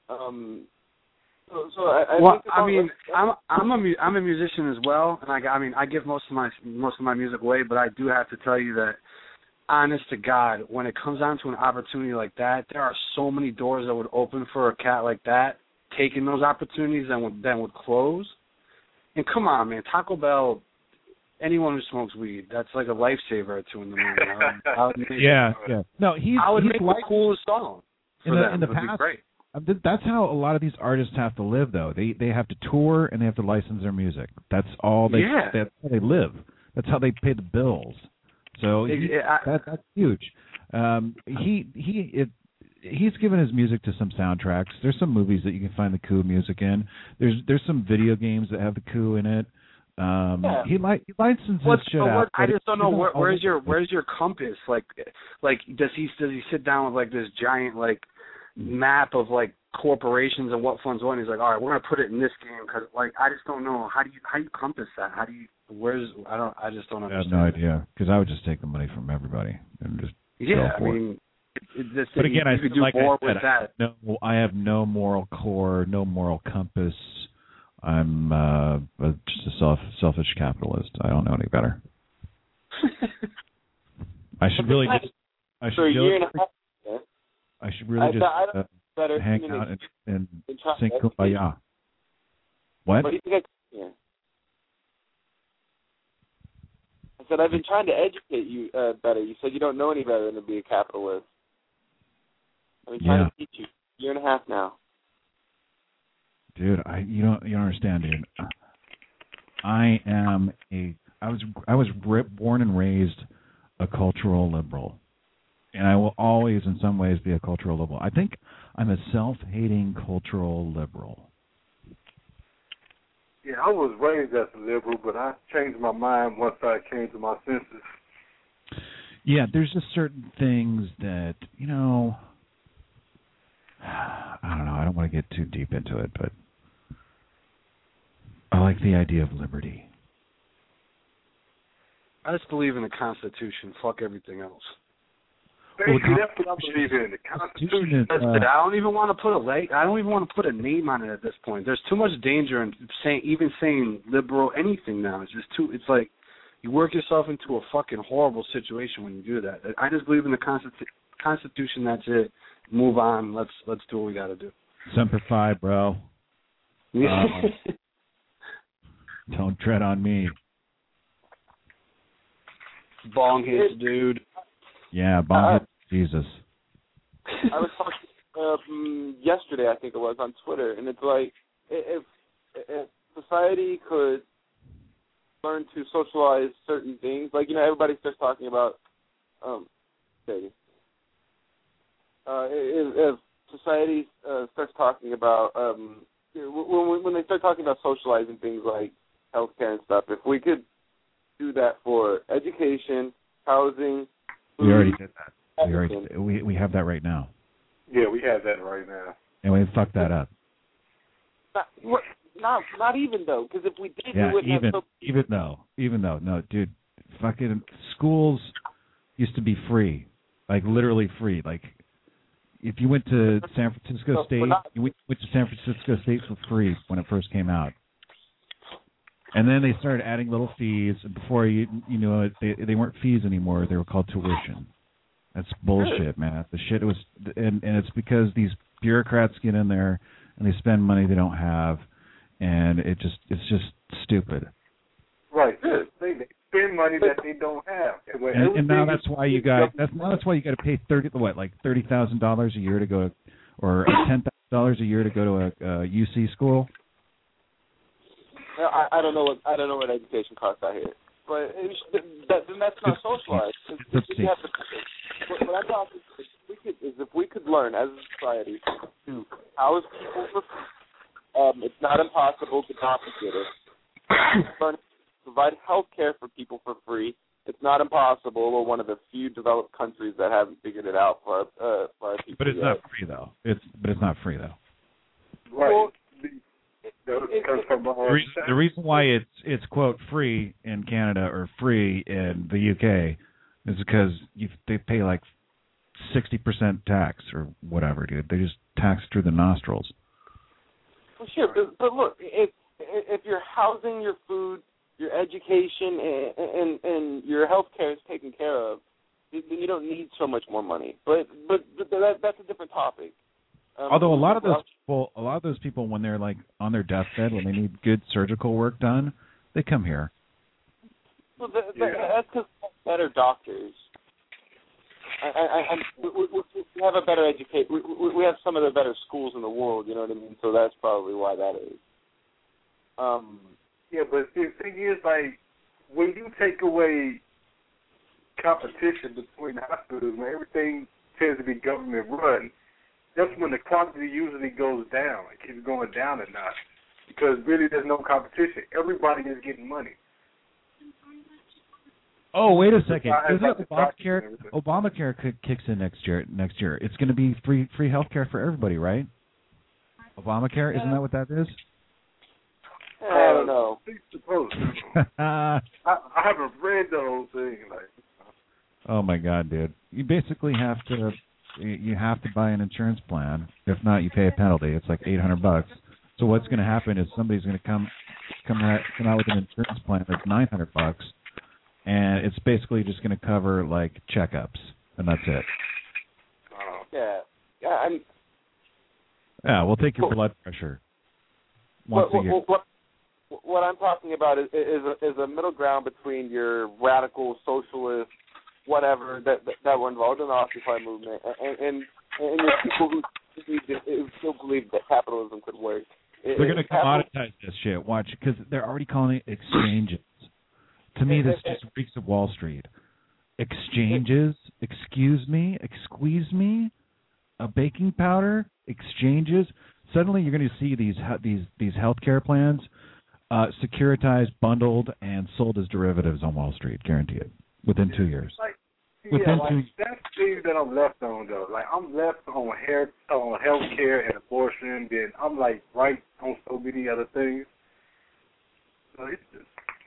I'm a musician as well, and I give most of my music away, but I do have to tell you that, honest to God, when it comes down to an opportunity like that, there are so many doors that would open for a cat like that, taking those opportunities then would close. And come on, man, Taco Bell. Anyone who smokes weed, that's like a lifesaver or two in the morning. Yeah. No, I would make the coolest song for them. In the It would be past, great. That's how a lot of these artists have to live, though. They have to tour and they have to license their music. That's all they. Yeah. That's how they live. That's how they pay the bills. So that's huge. He's given his music to some soundtracks. There's some movies that you can find the coup music in. There's some video games that have the coup in it. He licenses shit out. I just don't know where's your compass? Like does he sit down with like this giant like map of like corporations and what funds what? And he's like, all right, we're gonna put it in this game because like I just don't know how do you compass that? I just don't understand. I have no idea because I would just take the money from everybody and just but again, I could do more with that. No, I have no moral core, no moral compass. I'm just a selfish capitalist. I don't know any better. I should really just. I should really just hang out and sing Kumbaya. What? What do you think I can? I said I've been trying to educate you better. You said you don't know any better than to be a capitalist. I've been trying to teach you. A year and a half now. Dude, you don't understand, dude. I was born and raised a cultural liberal, and I will always, in some ways, be a cultural liberal. I think I'm a self-hating cultural liberal. Yeah, I was raised as a liberal, but I changed my mind once I came to my senses. Yeah, there's just certain things that, I don't know. I don't want to get too deep into it, but I like the idea of liberty. I just believe in the Constitution. Fuck everything else. Well, that's what I believe in. The Constitution. I don't even want to put I don't even want to put a name on it at this point. There's too much danger in saying liberal anything now. It's just too. It's like you work yourself into a fucking horrible situation when you do that. I just believe in the Constitution. That's it. Move on. Let's do what we got to do. Semper Fi, bro. Don't tread on me. Bong hits, dude. Yeah, bong hits Jesus. I was talking yesterday, I think it was, on Twitter, and it's like if society could learn to socialize certain things, like everybody starts talking about, if society starts talking about when they start talking about socializing things like healthcare and stuff, if we could do that for education, housing, food, we already did that. everything. We have that right now. Yeah, we have that right now. And we fucked that up. Not even though, because if we did, Yeah, we wouldn't have even though, no, dude, fucking schools used to be free, like literally free. Like if you went to San Francisco State, you went to San Francisco State for free when it first came out, and then they started adding little fees. Before you know it, they weren't fees anymore; they were called tuition. That's bullshit, man. The shit was, and it's because these bureaucrats get in there and they spend money they don't have. And it's just stupid. Right. They spend money that they don't have. And now that's why you got to pay $30,000 a year to go, or $10,000 a year to go to a UC school. I don't know what education costs out here, but then that's not socialized. What I'm talking is if we could learn as a society to house people for free. It's not impossible to complicate it. Provide health care for people for free. It's not impossible. We're one of the few developed countries that haven't figured it out for our people. But it's not free though. It's not free though. Right. Well, the reason why it's quote free in Canada or free in the UK is because they pay like 60% tax or whatever, dude. They just tax through the nostrils. Well, sure, but look, if your housing, your food, your education, and your health care is taken care of, then you don't need so much more money. But that's a different topic. Although a lot of those people, when they're like on their deathbed, when they need good surgical work done, they come here. Well, that's because better doctors. We have a better education. We have some of the better schools in the world. You know what I mean? So that's probably why that is. Yeah, but the thing is, like, when you take away competition between hospitals, when everything tends to be government run, that's when the quality usually goes down. It keeps going down a notch because really there's no competition. Everybody is getting money. Oh, wait a second! Isn't Obamacare kicks in next year? It's going to be free health care for everybody, right? Obamacare, isn't that what that is? I don't know. I haven't read the whole thing. Oh my God, dude! You basically have to buy an insurance plan. If not, you pay a penalty. It's like $800. So what's going to happen is somebody's going to come out with an insurance plan that's $900. And it's basically just going to cover, like, checkups, and that's it. Yeah, we'll take your blood pressure once a year. What I'm talking about is a middle ground between your radical socialist, whatever, that were involved in the Occupy movement, and your people who still believe that capitalism could work. They're going to commoditize this shit, watch, because they're already calling it exchanges. To me, this just reeks of Wall Street. Exchanges, excuse me, a baking powder, exchanges. Suddenly, you're going to see these healthcare plans securitized, bundled, and sold as derivatives on Wall Street. Guarantee it. Within 2 years. That's things that I'm left on though. Like I'm left on healthcare and abortion. Then I'm like right on so many other things. So it's just.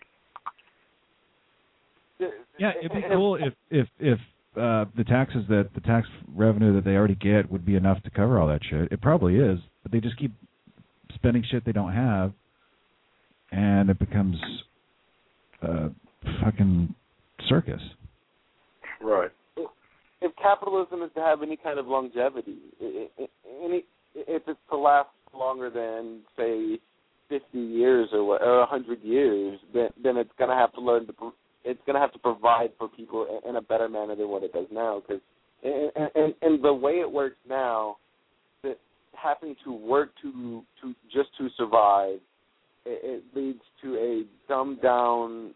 Yeah, it'd be cool if the tax revenue that they already get would be enough to cover all that shit. It probably is, but they just keep spending shit they don't have, and it becomes a fucking circus. Right. If capitalism is to have any kind of longevity, if it's to last longer than say 50 years or 100 years, then it's going to have to learn to. It's going to have to provide for people in a better manner than what it does now. Because, and the way it works now, that having to work to survive, it leads to a dumbed down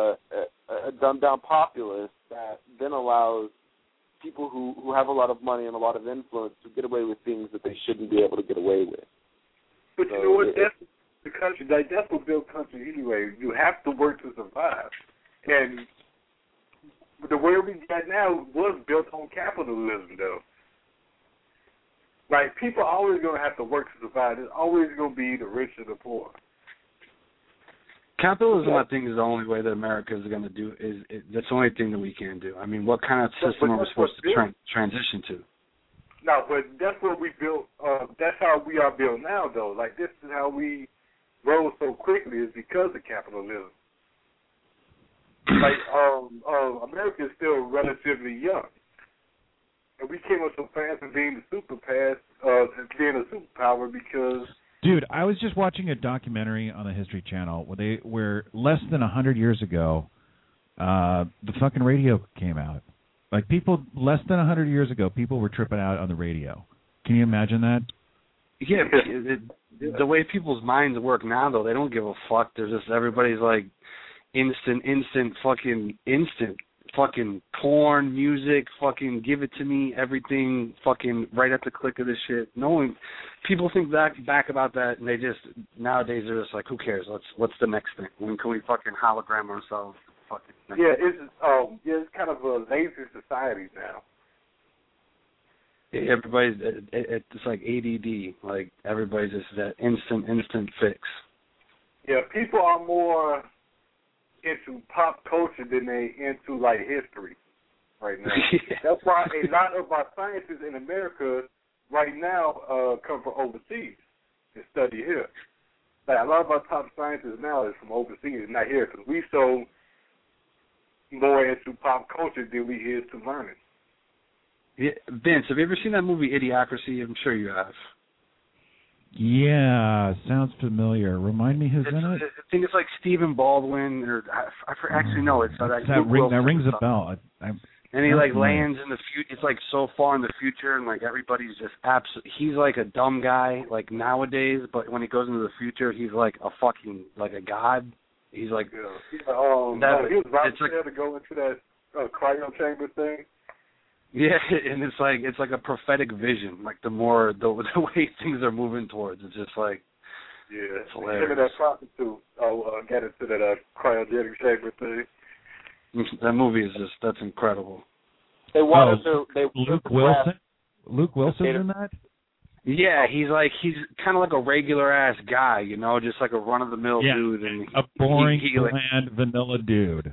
populace that then allows people who have a lot of money and a lot of influence to get away with things that they shouldn't be able to get away with. But you know what? That's the country. Like, that's what built country anyway. You have to work to survive. And the world we got now was built on capitalism, though. Like, people are always going to have to work to survive. There's always going to be the rich and the poor. Capitalism, I think, is the only way that America is going to do. That's the only thing that we can do. I mean, what kind of system are we supposed to transition to? No, but that's what we built. That's how we are built now, though. Like, this is how we rose so quickly is because of capitalism. Like, America is still relatively young, and we came up so fast and being the being a superpower because. Dude, I was just watching a documentary on the History Channel where less than 100 years ago, the fucking radio came out. Like, people less than 100 years ago, people were tripping out on the radio. Can you imagine that? Yeah, the way people's minds work now, though, they don't give a fuck. They're just, everybody's like instant fucking porn, music, fucking give it to me, everything, fucking right at the click of this shit. People think back about that, and they just, nowadays they're just like, who cares? What's the next thing? When can we fucking hologram ourselves? It's kind of a lazy society now. Everybody's, it's like ADD, like everybody's just that instant fix. Yeah, people are more into pop culture than they into like history right now. Yeah. That's why a lot of our scientists in America right now come from overseas and study here. Like, a lot of our top scientists now is from overseas, not here, because we so more into pop culture than we is to learning. Yeah, Vince, have you ever seen that movie Idiocracy? I'm sure you have. Yeah, sounds familiar. Remind me who's in it? I think it's like Stephen Baldwin, or I actually know it's that rings a bell. And he like lands in the future. It's like so far in the future, and like everybody's just absolutely. He's like a dumb guy like nowadays, but when he goes into the future, he's like a fucking like a god. He's like he was right there to go into that cryo chamber thing. Yeah, and it's like a prophetic vision. Like the way things are moving towards, it's just like it's hilarious. Him and that prostitute get into that cryogenic chamber thing. That movie is that's incredible. They wanted Luke Wilson. Luke Wilson's in that. Yeah, he's kind of like a regular ass guy, you know, just like a run of the mill dude, and a boring, bland, vanilla dude.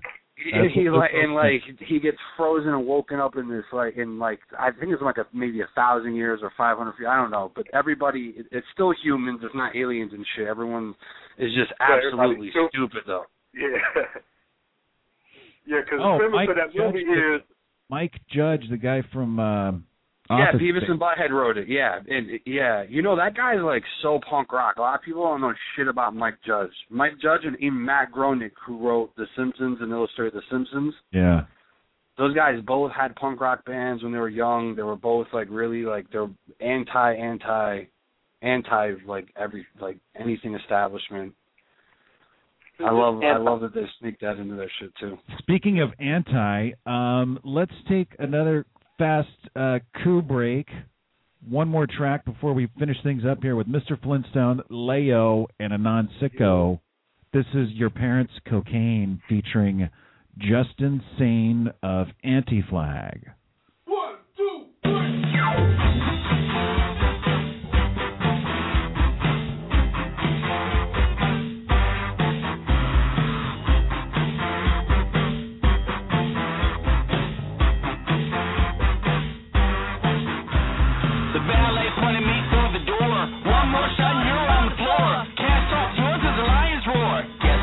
He gets frozen and woken up in this I think it's like maybe 1,000 years or 500 years, I don't know, but everybody, it's still humans, it's not aliens and shit. Everyone is just absolutely stupid though. Yeah. Yeah, because the premise of that movie is Mike Judge, the guy from Office Beavis and Butthead wrote it. Yeah, and you know that guy's like so punk rock. A lot of people don't know shit about Mike Judge. Mike Judge and even Matt Groening, who wrote The Simpsons and illustrated The Simpsons. Yeah, those guys both had punk rock bands when they were young. They were both like really like they're anti like anything establishment. I love that they sneak that into their shit too. Speaking of let's take another fast coup break. One more track before we finish things up here with Mr. Flintstone, Leo, and Anon Sicko. This is Your Parents' Cocaine featuring Justin Sane of Anti-Flag. 1, 2, 3.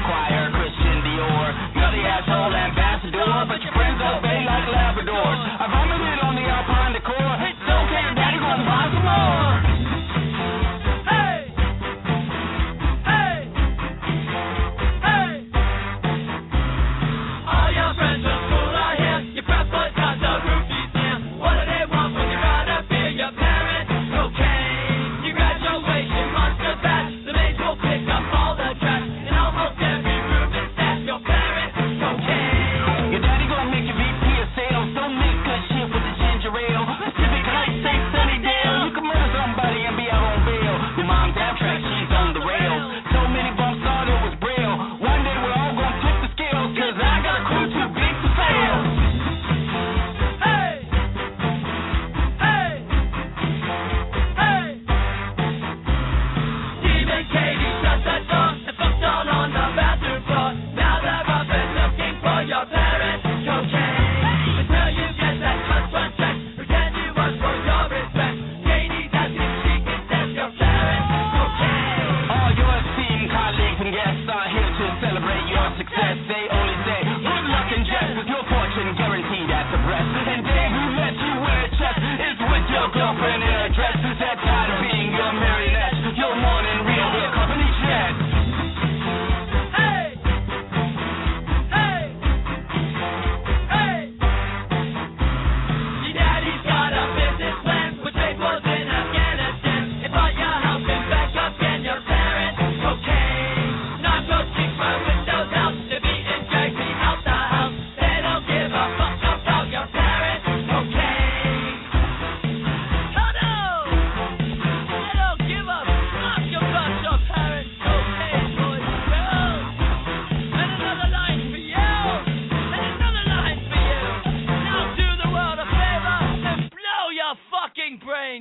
But your friends obey like Labradors. I've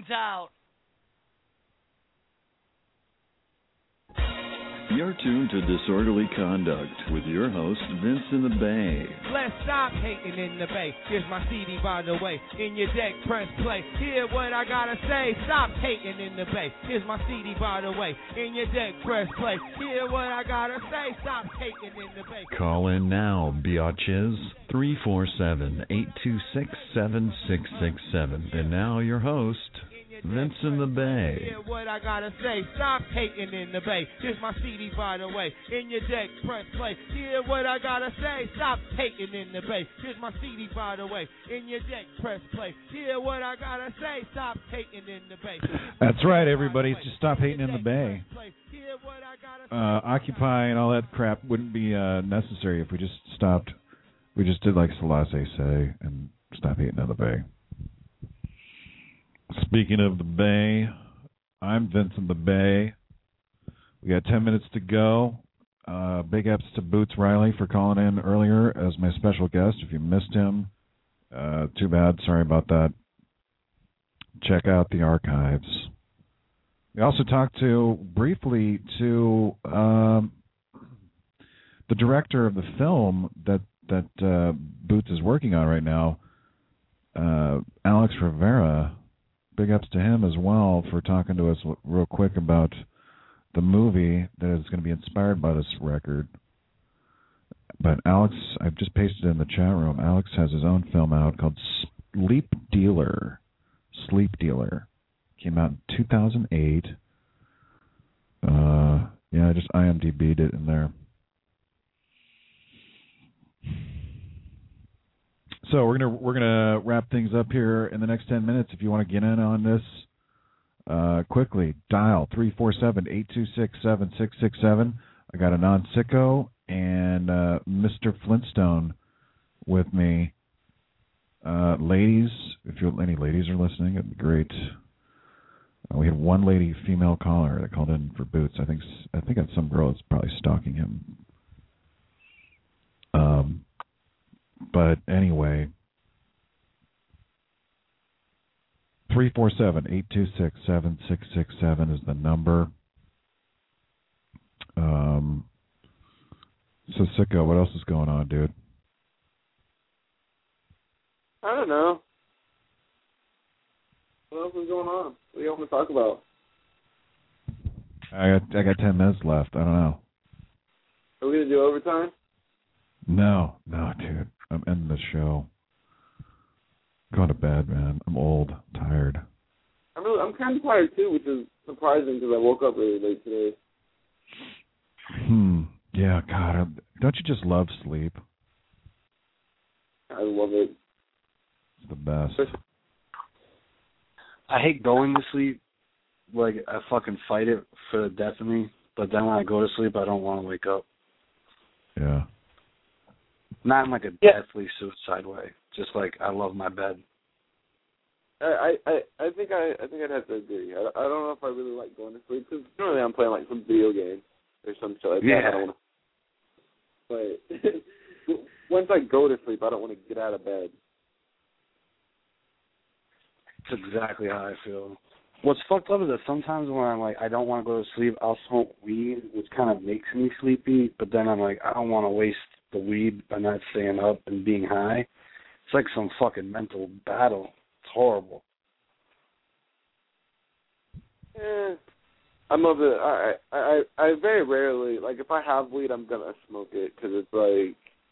out. You're tuned to Disorderly Conduct with your host, Vince in the Bay. Let's stop hating in the Bay. Here's my CD, by the way. In your deck, press play. Hear what I gotta say. Stop hating in the Bay. Here's my CD, by the way. In your deck, press play. Hear what I gotta say. Stop hating in the Bay. Call in now, biatches. 347-826-7667. And now your host, Vince in the Bay. Hear what I gotta say. Stop hating in the Bay. Here's my CD, by the way. In your deck, press play. Hear what I gotta say. Stop hating in the Bay. Here's my CD, by the way. In your deck, press play. Hear what I gotta say. Stop hating in the Bay. That's right, everybody. Just stop hating in the Bay. Occupy and all that crap wouldn't be necessary if we just stopped. We just did like Selassie say and stop hating in the Bay. Speaking of the Bay, I'm Vince in the Bay. We got 10 minutes to go. Big ups to Boots Riley for calling in earlier as my special guest. If you missed him, too bad. Sorry about that. Check out the archives. We also talked briefly to the director of the film that Boots is working on right now, Alex Rivera. Big ups to him as well for talking to us real quick about the movie that is going to be inspired by this record. But Alex, I've just pasted it in the chat room. Alex has his own film out called Sleep Dealer. Sleep Dealer. Came out in 2008. I just IMDb'd it in there. So we're gonna wrap things up here in the next 10 minutes. If you want to get in on this, quickly dial 347-826-7667. I got a non-sicko and Mr. Flintstone with me. Ladies, if any ladies are listening, it'd be great. We had one lady, female caller, that called in for Boots. I think that's some girl that's probably stalking him. But anyway, 347-826-7667 is the number. So, Sicko, what else is going on, dude? I don't know. What else is going on? What do you want to talk about? I got 10 minutes left. I don't know. Are we going to do overtime? No, dude. I'm ending the show. Going to bed, man. I'm old, tired. I'm kind of tired too, which is surprising because I woke up really late today. Yeah, God, don't you just love sleep? I love it. It's the best. I hate going to sleep. Like, I fucking fight it for the death of me. But then when I go to sleep, I don't want to wake up. Yeah. Not in like a deathly suicide way. Just like I love my bed. I think I'd have to agree. I don't know if I really like going to sleep because normally I'm playing like some video game or some shit like that. I don't want to. But once I go to sleep, I don't want to get out of bed. That's exactly how I feel. What's fucked up is that sometimes when I'm like, I don't want to go to sleep, I'll smoke weed, which kind of makes me sleepy, but then I'm like, I don't want to waste the weed by not staying up and being high. It's like some fucking mental battle. It's horrible. I'm of the, I very rarely, like if I have weed, I'm going to smoke it because it's like,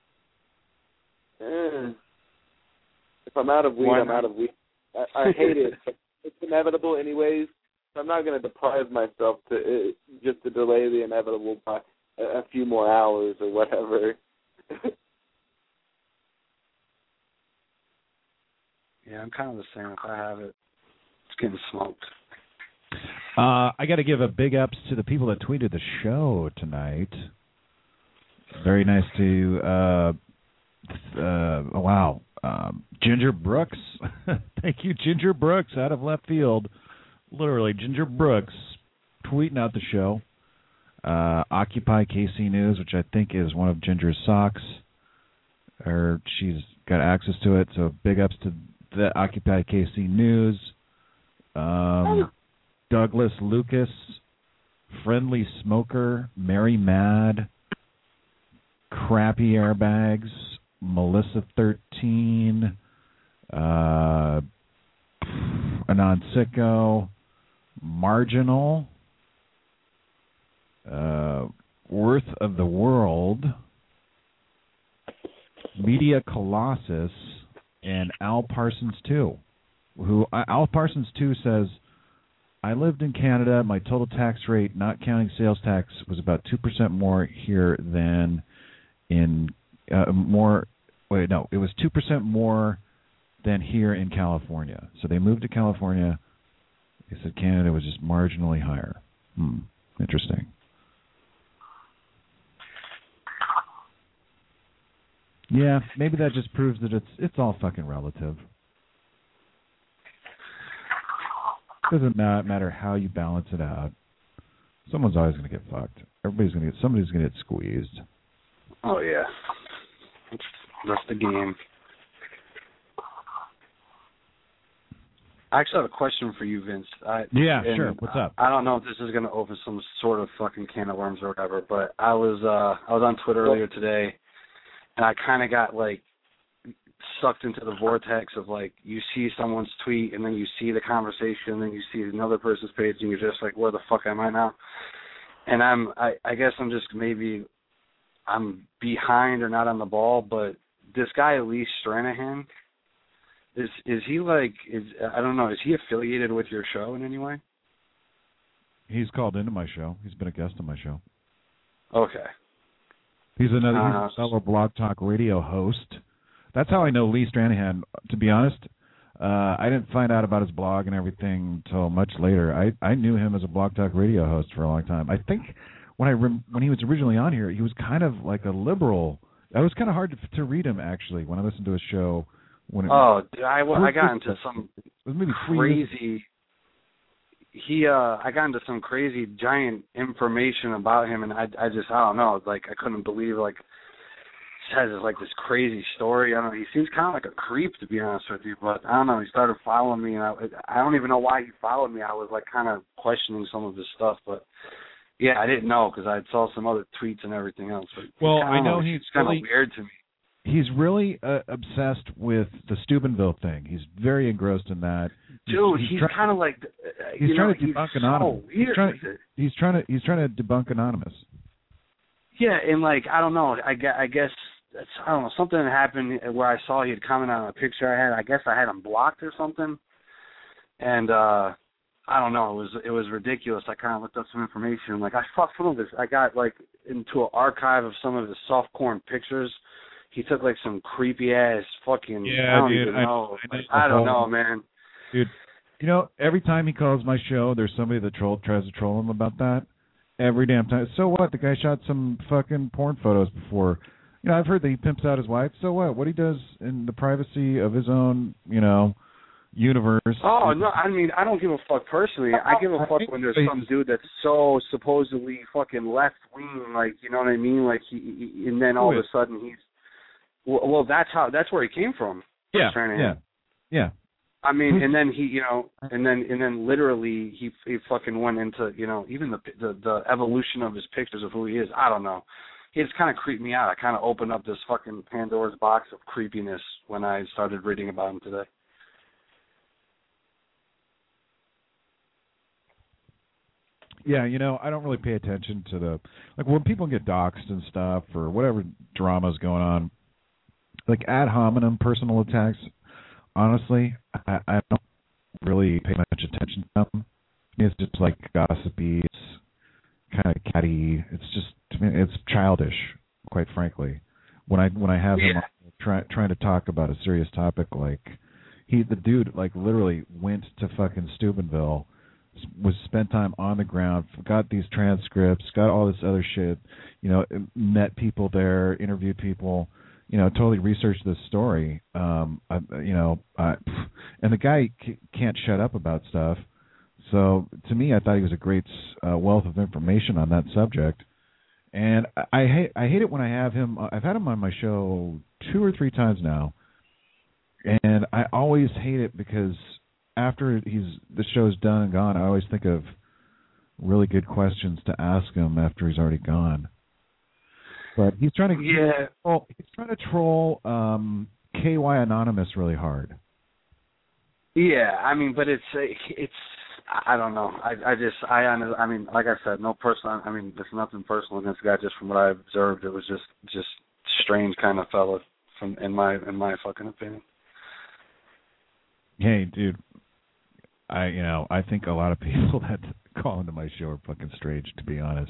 if I'm out of weed, I'm out of weed. I hate it. It's inevitable anyways, so I'm not going to deprive myself just to delay the inevitable by a few more hours or whatever. Yeah, I'm kind of the same. If I have it, it's getting smoked. I got to give a big ups to the people that tweeted the show tonight. Very nice to, Ginger Brooks. Thank you, Ginger Brooks, out of left field. Literally, Ginger Brooks tweeting out the show. Occupy KC News, which I think is one of Ginger's socks. Or she's got access to it, so big ups to the Occupy KC News. Douglas Lucas, Friendly Smoker, Mary Mad, Crappy Airbags, Melissa 13, Anon Sicko, Marginal, Worth of the World, Media Colossus, and Al Parsons 2. Al Parsons 2 says, I lived in Canada. My total tax rate, not counting sales tax, was about 2% more here than in it was 2% more than here in California. So they moved to California. They said Canada was just marginally higher. Interesting. Yeah, maybe that just proves that it's all fucking relative. Doesn't matter how you balance it out. Someone's always going to get fucked. Somebody's going to get squeezed. Oh yeah, that's the game. I actually have a question for you, Vince. Sure. What's up? I don't know if this is going to open some sort of fucking can of worms or whatever, but I was on Twitter earlier today, and I kind of got like sucked into the vortex of like you see someone's tweet and then you see the conversation and then you see another person's page and you're just like, where the fuck am I now? And I guess I'm behind or not on the ball, but this guy Lee Stranahan, is he like I don't know, is he affiliated with your show in any way? He's called into my show. He's been a guest on my show. Okay. He's a fellow Blog Talk Radio host. That's how I know Lee Stranahan, to be honest. I didn't find out about his blog and everything until much later. I knew him as a Blog Talk Radio host for a long time. I think when he was originally on here, he was kind of like a liberal. It was kind of hard to read him, actually, when I listened to his show. I got into some crazy... I got into some crazy giant information about him, and I don't know, like I couldn't believe like has like this crazy story. I don't know. He seems kind of like a creep, to be honest with you. But I don't know. He started following me, and I don't even know why he followed me. I was like kind of questioning some of his stuff, but yeah, I didn't know because I saw some other tweets and everything else. But I know he's kind of weird to me. He's really obsessed with the Steubenville thing. He's very engrossed in that. Dude, he's kind of like he's trying to debunk Anonymous. He's trying to debunk Anonymous. Yeah, and like I don't know. I guess I don't know, something happened where I saw he had commented on a picture I had. I guess I had him blocked or something. And I don't know, it was ridiculous. I kind of looked up some information. Like I saw some of this. I got like into an archive of some of his softcore pictures. He took like some creepy ass fucking. Yeah, I don't know, man. Dude, you know, every time he calls my show, there's somebody that tries to troll him about that. Every damn time. So what? The guy shot some fucking porn photos before. You know, I've heard that he pimps out his wife. So what? What he does in the privacy of his own, universe. Oh, no, I mean, I don't give a fuck personally. I give a fuck when there's some dude that's so supposedly fucking left-wing, like, you know what I mean? Like, he and then all of a sudden he's... Well, that's where he came from. Yeah. I mean, and then he, and then literally he fucking went into, even the evolution of his pictures of who he is. I don't know. He just kind of creeped me out. I kind of opened up this fucking Pandora's box of creepiness when I started reading about him today. Yeah, I don't really pay attention to when people get doxxed and stuff or whatever drama's going on, like ad hominem personal attacks. Honestly, I don't really pay much attention to them. It's just like gossipy. It's kind of catty. It's just, it's childish, quite frankly. When I have him trying to talk about a serious topic, like the dude like literally went to fucking Steubenville, spent time on the ground, got these transcripts, got all this other shit, met people there, interviewed people. Totally researched this story, and the guy can't shut up about stuff. So to me, I thought he was a great wealth of information on that subject. And I hate it when I have him. I've had him on my show 2 or 3 times now, and I always hate it because after the show's done and gone, I always think of really good questions to ask him after he's already gone. But he's trying to troll KY Anonymous really hard. Yeah, I mean, but it's I don't know. I mean, like I said, no personal. I mean, there's nothing personal against the guy. Just from what I observed, it was just strange kind of fella, in my fucking opinion. Hey, dude, I think a lot of people that call into my show are fucking strange, to be honest.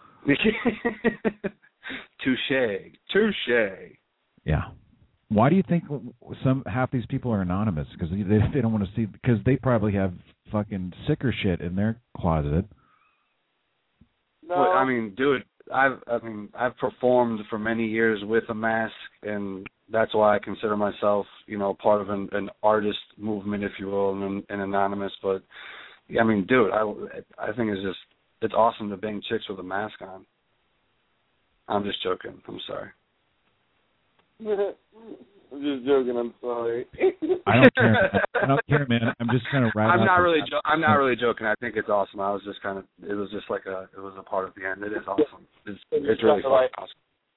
Touche. Yeah. Why do you think half these people are anonymous? Because they don't want to see, because they probably have fucking sicker shit in their closet. No. Well, I mean, dude, I've performed for many years with a mask, and that's why I consider myself, part of an artist movement, if you will, and anonymous. But I mean, dude, I think it's awesome to bang chicks with a mask on. I'm just joking. I'm sorry. I'm just joking. I'm sorry. I don't care, man. I'm just kind of I'm not really joking. I think it's awesome. I was just kind of. It was just like it was a part of the end. It is awesome. It's really fucking awesome.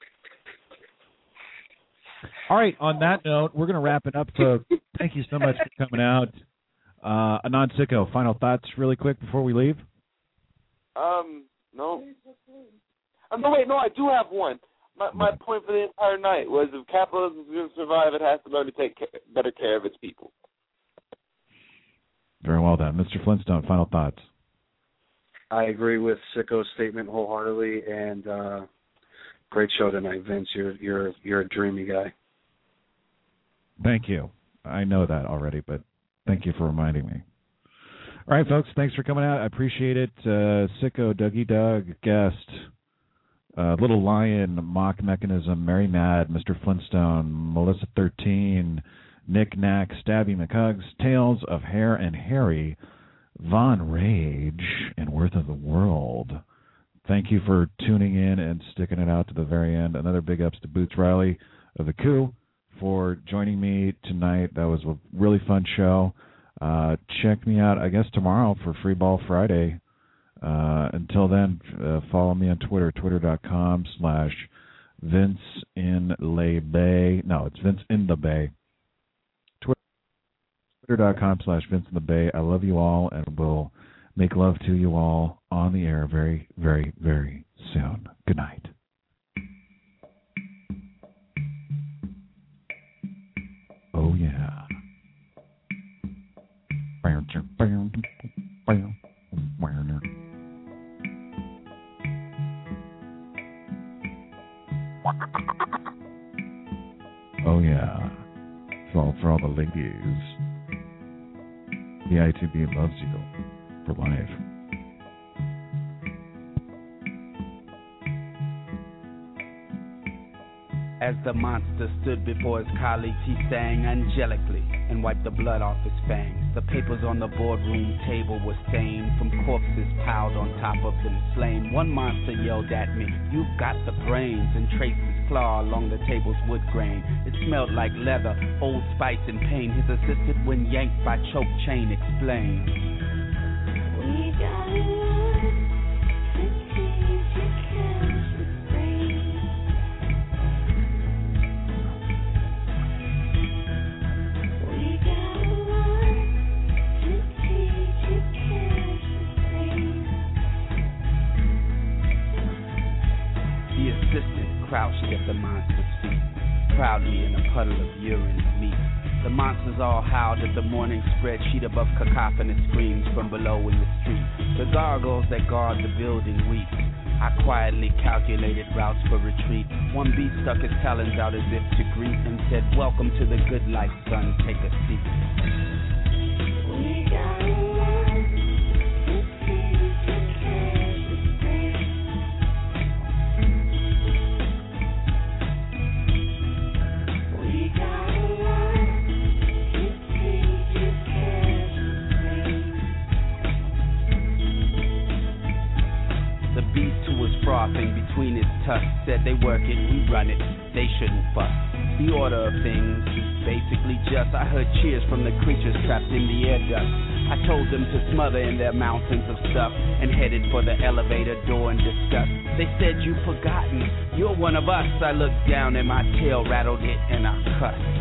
All right. On that note, we're going to wrap it up. So thank you so much for coming out. Anand Sicko, final thoughts, really quick before we leave. No. No, I do have one. My point for the entire night was if capitalism is going to survive, it has to learn to take better care of its people. Very well done. Mr. Flintstone, final thoughts. I agree with Sicko's statement wholeheartedly, and great show tonight, Vince. You're a dreamy guy. Thank you. I know that already, but thank you for reminding me. All right, folks, thanks for coming out. I appreciate it. Sicko, Dougie Doug, guest. Little Lion, Mock Mechanism, Mary Mad, Mr. Flintstone, Melissa 13, Nick Knack, Stabby McHugs, Tales of Hare and Harry, Von Rage, and Worth of the World. Thank you for tuning in and sticking it out to the very end. Another big ups to Boots Riley of The Coup for joining me tonight. That was a really fun show. Check me out, I guess, tomorrow for Free Ball Friday. Until then, follow me on Twitter, twitter.com/VinceInLeBay. No, it's Vince in the Bay. Twitter.com/VinceInTheBay. I love you all, and we'll make love to you all on the air very, very, very soon. Good night. Oh, yeah. Oh, yeah. For all the ladies. The I2B loves you for life. As the monster stood before his colleagues, he sang angelically and wiped the blood off his fangs. The papers on the boardroom table were stained from corpses piled on top of them slain. One monster yelled at me, "You've got the brains," and traced his claw along the table's wood grain. It smelled like leather, old spice and pain. His assistant, when yanked by choke chain, explained, "We got crouched at the monster's feet, proudly in a puddle of urine and meat. The monsters all howled at the morning spread sheet above cacophonous screams from below in the street. The gargoyles that guard the building weep. I quietly calculated routes for retreat. One beast stuck his talons out as if to greet and said, "Welcome to the good life, son, take a seat." We got frothing between his tusks, said they work it, we run it, they shouldn't fuss. The order of things is basically just, I heard cheers from the creatures trapped in the air dust. I told them to smother in their mountains of stuff and headed for the elevator door in disgust. They said, "You've forgotten, you're one of us." I looked down and my tail rattled it and I cussed.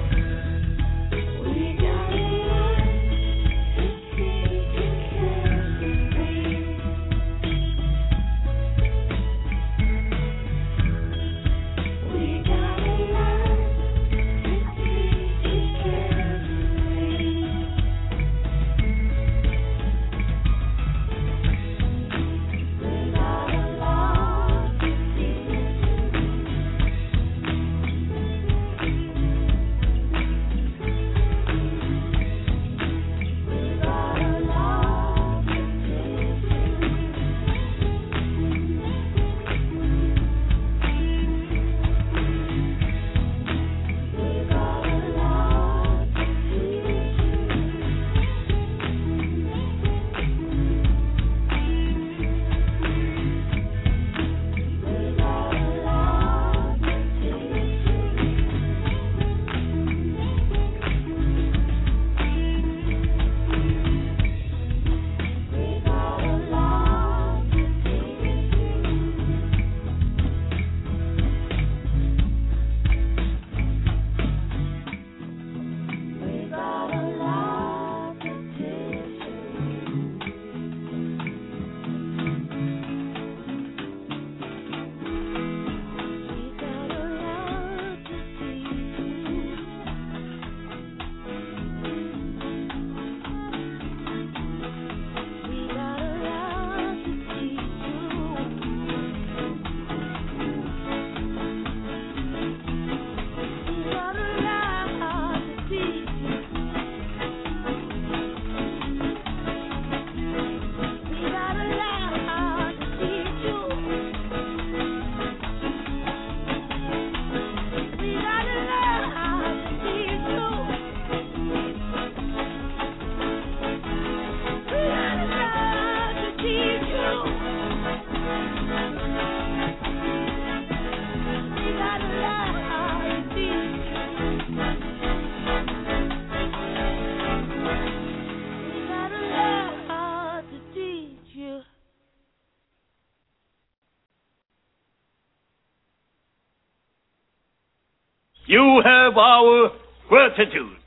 You have our gratitude.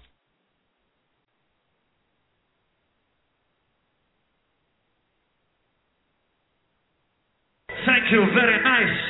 Thank you, very nice.